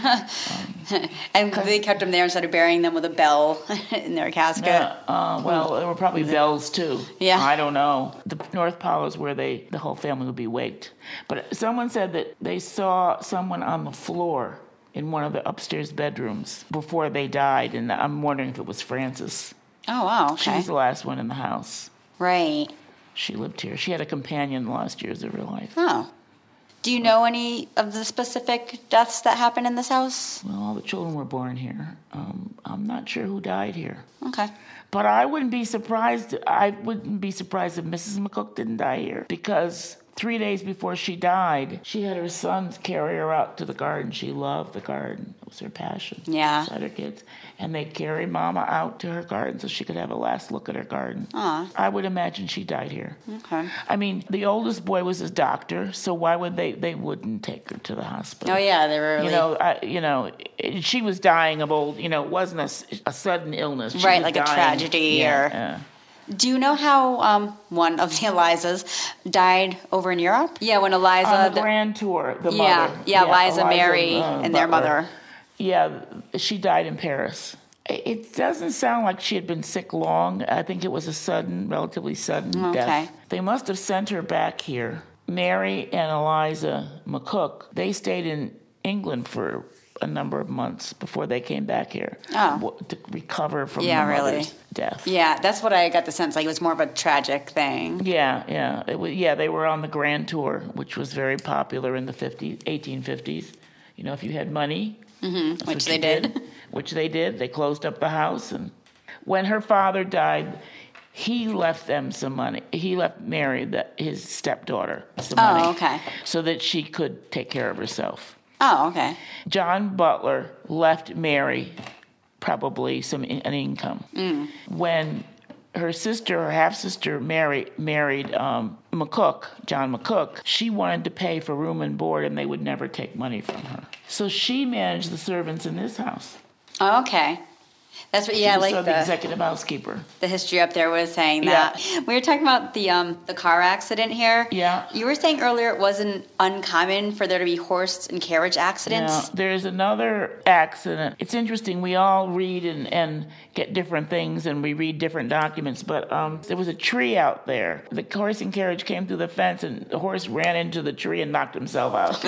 And they kept them there instead of burying them with a bell in their casket. Yeah, uh, well, there were probably bells too. Yeah. I don't know. The North Parlor is where they the whole family would be waked. But someone said that they saw someone on the floor in one of the upstairs bedrooms before they died, and I'm wondering if it was Frances. Oh, wow. She Okay. was the last one in the house. Right. She lived here. She had a companion the last years of her life. Oh. Do you know any of the specific deaths that happened in this house? Well, all the children were born here. Um, I'm not sure who died here. Okay. But I wouldn't be surprised. I wouldn't be surprised if Missus McCook didn't die here, because three days before she died, she had her sons carry her out to the garden. She loved the garden; it was her passion. Yeah. She had her kids, and they carried Mama out to her garden so she could have a last look at her garden. Aw. I would imagine she died here. Okay. I mean, the oldest boy was a doctor, so why would they? They wouldn't take her to the hospital. Oh, yeah, they were really... You know, I, you know, it- she was dying of old. You know, it wasn't a, s- a sudden illness. She Right, was like a dying- tragedy yeah, or- yeah. Do you know how um, one of the Elizas died over in Europe? Yeah, when Eliza... On the grand tour, the yeah, mother. Yeah, Eliza, Mary, uh, and their Butler. mother. Yeah, she died in Paris. It doesn't sound like she had been sick long. I think it was a sudden, relatively sudden Okay. death. They must have sent her back here. Mary and Eliza McCook, they stayed in England for a number of months before they came back here Oh. to recover from Yeah, the really. mother's death. Yeah, that's what I got the sense like it was more of a tragic thing. Yeah, yeah, it was, yeah. They were on the Grand Tour, which was very popular in the fifties, eighteen fifties. You know, if you had money, Mm-hmm. that's Which what they you did. which they did. They closed up the house, and when her father died, he left them some money. He left Mary, the, his stepdaughter, some money. Oh, okay. So that she could take care of herself. Oh, okay. John Butler left Mary probably some in, an income. Mm. When her sister, her half-sister, Mary, married um, McCook, John McCook, she wanted to pay for room and board, and they would never take money from her. So she managed the servants in this house. Oh, okay. That's what, yeah, She was like the the, executive housekeeper. the history up there was saying Yeah. that. We were talking about the um the car accident here. Yeah. You were saying earlier it wasn't uncommon for there to be horse and carriage accidents. Now, there's another accident. It's interesting. We all read and, and get different things, and we read different documents. But um, there was a tree out there. The horse and carriage came through the fence, and the horse ran into the tree and knocked himself out.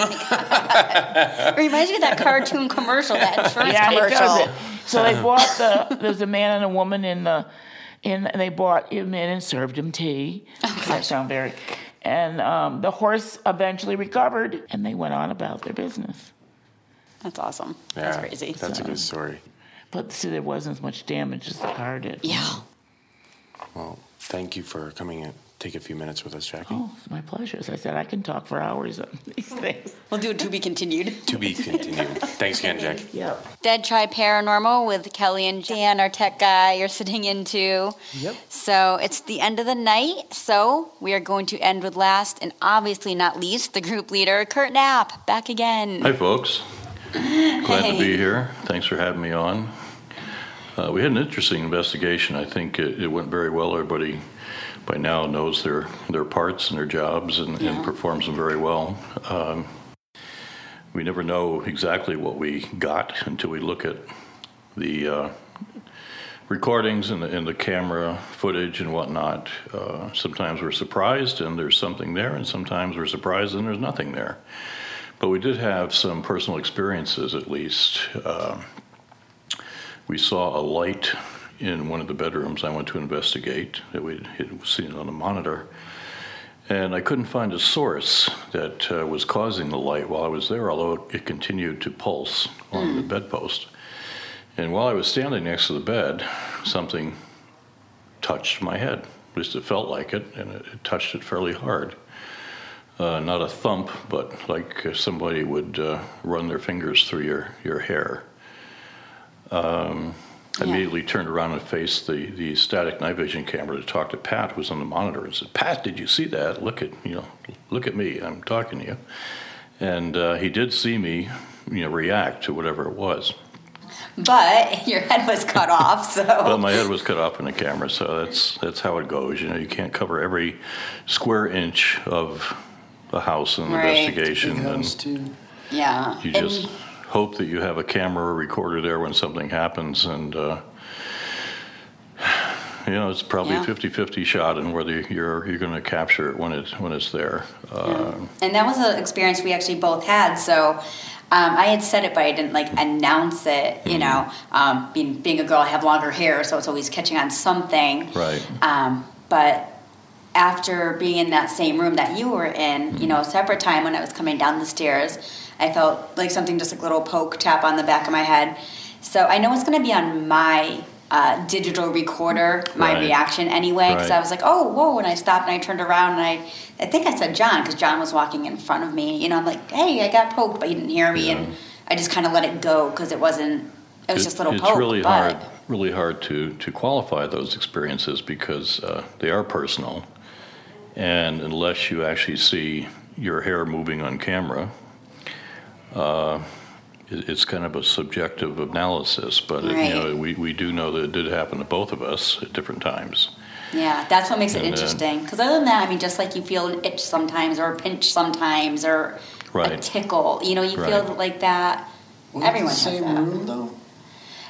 It reminds me of that cartoon commercial, that insurance yeah, commercial. it does it. So they bought the. There was a man and a woman in the, in. And they bought him in and served him tea. Oh, That sound very. And um, the horse eventually recovered, and they went on about their business. That's awesome. Yeah, That's crazy. That's a good story. But see, there wasn't as much damage as the car did. Yeah. Well, thank you for coming and take a few minutes with us, Jackie. Oh, it's my pleasure. As I said, I can talk for hours on these things. We'll do it to be continued. To be continued. Thanks again, Jackie. Yeah. Dead Try Paranormal with Kelly and Dan, our tech guy, you're sitting into. Yep. So it's the end of the night. So we are going to end with last and obviously not least, the group leader, Kurt Knapp, back again. Hi, folks. Glad Hey. to be here. Thanks for having me on. Uh, we had an interesting investigation. I think it, it went very well. Everybody by now knows their, their parts and their jobs and, Yeah. and performs them very well. Um, we never know exactly what we got until we look at the uh, recordings and the, and the camera footage and whatnot. Uh, sometimes we're surprised and there's something there, and sometimes we're surprised and there's nothing there. But we did have some personal experiences, at least. Um, we saw a light in one of the bedrooms I went to investigate that we'd had seen on a monitor. And I couldn't find a source that uh, was causing the light while I was there, although it continued to pulse on the bedpost. And while I was standing next to the bed, something touched my head. At least it felt like it, and it, it touched it fairly hard. Uh, not a thump, but like uh, somebody would uh, run their fingers through your, your hair. Um, I Yeah. immediately turned around and faced the, the static night vision camera to talk to Pat, who was on the monitor, and said, "Pat, did you see that? Look at, you know, look at me. I'm talking to you." And uh, he did see me, you know, react to whatever it was. But your head was cut off, so. But my head was cut off in the camera, so that's that's how it goes. You know, you can't cover every square inch of the house in Right. investigation, Big and house, too. Yeah. you And- just hope that you have a camera or recorder there when something happens, and uh, you know, it's probably Yeah. a fifty-fifty shot in whether you're you're going to capture it when it when it's there. Uh, And that was an experience we actually both had. So um, I had said it, but I didn't like announce it. You know, um, being being a girl, I have longer hair, so it's always catching on something. Right. Um, but after being in that same room that you were in, you know, a separate time when I was coming down the stairs, I felt like something just like a little poke tap on the back of my head. So I know it's going to be on my uh, digital recorder, my Right. reaction anyway, because Right. I was like, oh, whoa, and I stopped and I turned around and I, I think I said John, because John was walking in front of me. You know, I'm like, hey, I got poked, but he didn't hear me, Yeah. and I just kind of let it go because it wasn't, it was It- just a little it's poke. really but, hard, really hard to to qualify those experiences because uh, they are personal, and unless you actually see your hair moving on camera, uh, it, it's kind of a subjective analysis. But it, you know, Right. we we do know that it did happen to both of us at different times. Yeah, that's what makes it And, uh, interesting. Because other than that, I mean, just like you feel an itch sometimes, or a pinch sometimes, or a Right. tickle, you know, you Right. feel like that. Was it Everyone the has same that. room, though?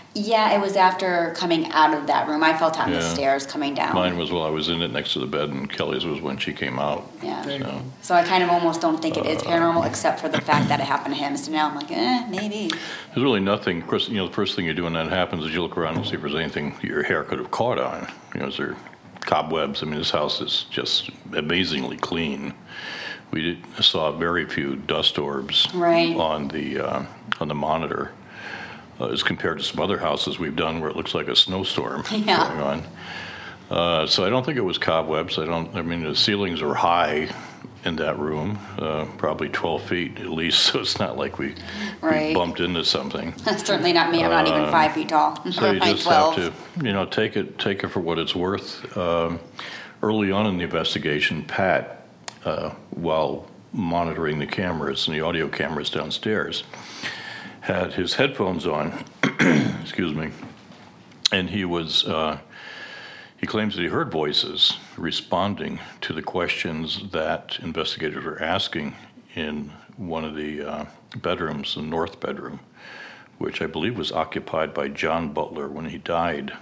Yeah, it was after coming out of that room. I felt on the Yeah. stairs coming down. Mine was while I was in it next to the bed, and Kelly's was when she came out. Yeah. So, So I kind of almost don't think it is Uh, paranormal, except for the fact that it happened to him. So now I'm like, eh, maybe. there's really nothing. Of course, you know, the first thing you do when that happens is you look around and see if there's anything your hair could have caught on. You know, is there cobwebs? I mean, this house is just amazingly clean. We did, saw very few dust orbs Right. on the uh, on the monitor, uh, as compared to some other houses we've done where it looks like a snowstorm Yeah. going on. Uh, so I don't think it was cobwebs. I don't. I mean, the ceilings are high in that room, uh, probably twelve feet at least. So it's not like we, Right. we bumped into something. Certainly not me. I'm not even Uh, five feet tall. So Or you like just twelve. have to, you know, take it take it for what it's worth. Um, early on in the investigation, Pat, uh, while monitoring the cameras and the audio cameras downstairs, had his headphones on. Excuse me, and he was. Uh, he claims that he heard voices responding to the questions that investigators were asking in one of the uh, bedrooms, the north bedroom, which I believe was occupied by John Butler when he died.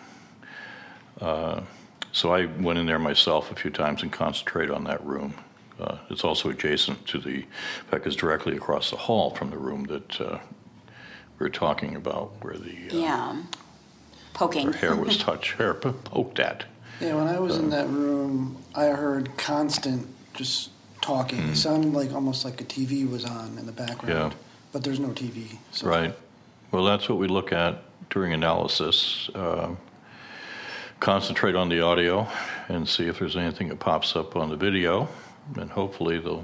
Uh, so I went in there myself a few times and concentrated on that room. Uh, it's also adjacent to the, in fact, it's directly across the hall from the room that uh, we were talking about, where the uh, Yeah. Poking. her hair was touched, hair po- poked at. Yeah, when I was Uh, in that room, I heard constant just talking. Mm. It sounded like almost like a T V was on in the background, Yeah. but there's no T V. So. Right. Well, that's what we look at during analysis. Uh, concentrate on the audio and see if there's anything that pops up on the video, and hopefully they'll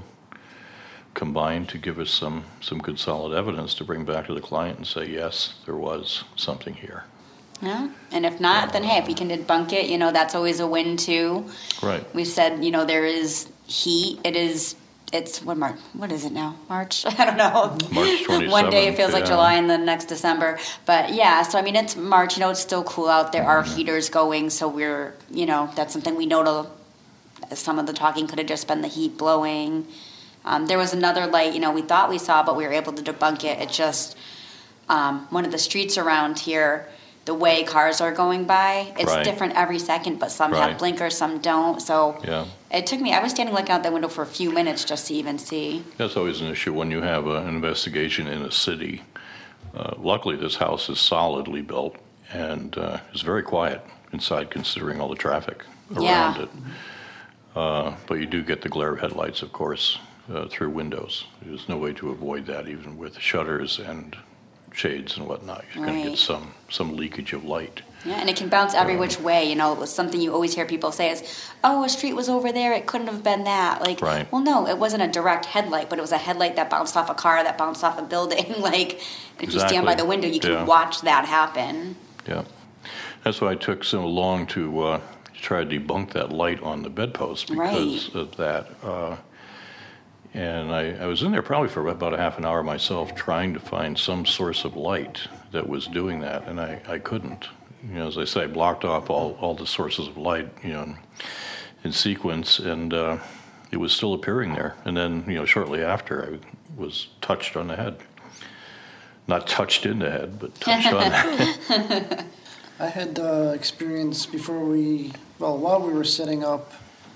combine to give us some, some good solid evidence to bring back to the client and say, yes, there was something here. Yeah. And if not, then hey, if we can debunk it, you know, that's always a win too. Right. We said, you know, there is heat. It is, it's, what March, what is it now? March? I don't know. March twenty-seventh. One day it feels like yeah. July and then next December. But yeah, so I mean, it's March, you know, it's still cool out. There are heaters going. So we're, you know, that's something we know to, some of the talking could have just been the heat blowing. Um, there was another light, you know, we thought we saw, but we were able to debunk it. It just, um, one of the streets around here, the way cars are going by, it's Right. different every second, but some Right. have blinkers, some don't. So Yeah. it took me, I was standing looking out the window for a few minutes just to even see. That's always an issue when you have a, an investigation in a city. Uh, luckily, this house is solidly built and uh, is very quiet inside, considering all the traffic around Yeah. it. Uh, but you do get the glare of headlights, of course, uh, through windows. There's no way to avoid that, even with shutters and shades and whatnot. You're going to Right. get some some leakage of light. Yeah, and it can bounce every which way. You know, it was something you always hear people say is, "Oh, a street was over there. It couldn't have been that." Like, Right. well, no, it wasn't a direct headlight, but it was a headlight that bounced off a car, that bounced off a building. Like, if you stand by Exactly. the window, you can Yeah. watch that happen. Yeah, that's why it took so long to uh, try to debunk that light on the bedpost because Right. of that. Uh, and I, I was in there probably for about a half an hour myself, trying to find some source of light that was doing that, and I, I couldn't. You know, as I say, I blocked off all, all the sources of light, you know, in sequence, and uh, it was still appearing there. And then, you know, shortly after, I was touched on the head. Not touched in the head, but touched on the head. I had uh, experience before we, well, while we were setting up,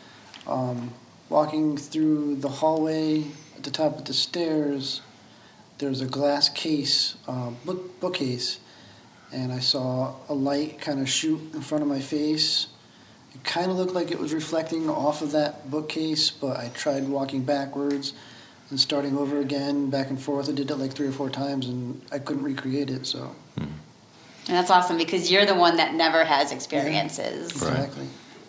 um, walking through the hallway at the top of the stairs, there's a glass case, uh, book bookcase, and I saw a light kind of shoot in front of my face. It kind of looked like it was reflecting off of that bookcase, but I tried walking backwards and starting over again, back and forth. I did it like three or four times, and I couldn't recreate it, so. And that's awesome because you're the one that never has experiences. Right. Exactly.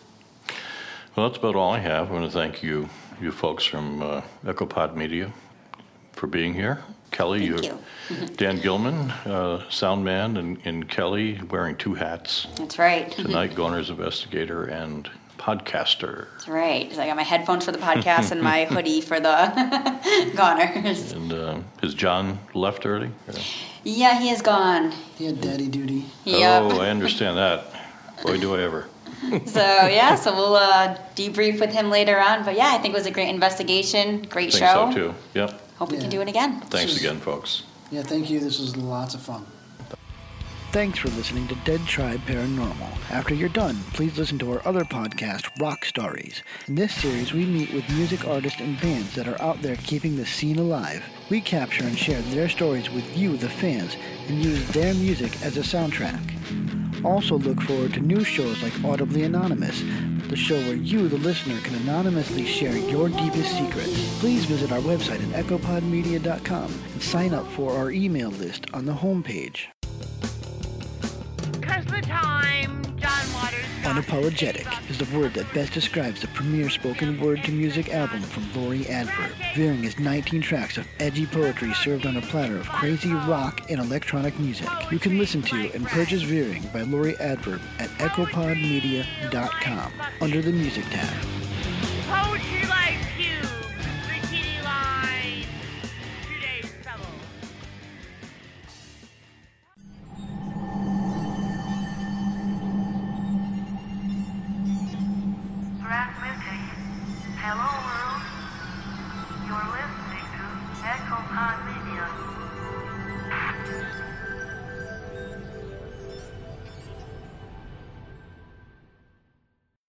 Well, that's about all I have. I want to thank you, you folks from uh, EchoPod Media, for being here. Kelly, Thank you, you. Dan Gilman, uh, sound man, and, and Kelly wearing two hats That's right. tonight, Goner's investigator and podcaster. That's right. So I got my headphones for the podcast and my hoodie for the goners. And uh, is John left already? Or- Yeah, he is gone. He had daddy duty. Yep. Oh, I understand that. Boy, do I ever. So yeah, so we'll uh, debrief with him later on. But yeah, I think it was a great investigation, great Think show. so, too. Yep. Hope we Yeah. can do it again. Thanks again, folks. Yeah, thank you. This was lots of fun. Thanks for listening to Dead Tribe Paranormal. After you're done, please listen to our other podcast, Rock Stories. In this series, we meet with music artists and bands that are out there keeping the scene alive. We capture and share their stories with you, the fans, and use their music as a soundtrack. Also look forward to new shows like Audibly Anonymous, the show where you, the listener, can anonymously share your deepest secrets. Please visit our website at echo pod media dot com and sign up for our email list on the homepage. Cause the time, John Waters. Unapologetic is the word that best describes the premier spoken word to music album from Laurie Adverb. Veering is nineteen tracks of edgy poetry served on a platter of crazy rock and electronic music. You can listen to and purchase Veering by Laurie Adverb at echo pod media dot com under the music tab. Poetry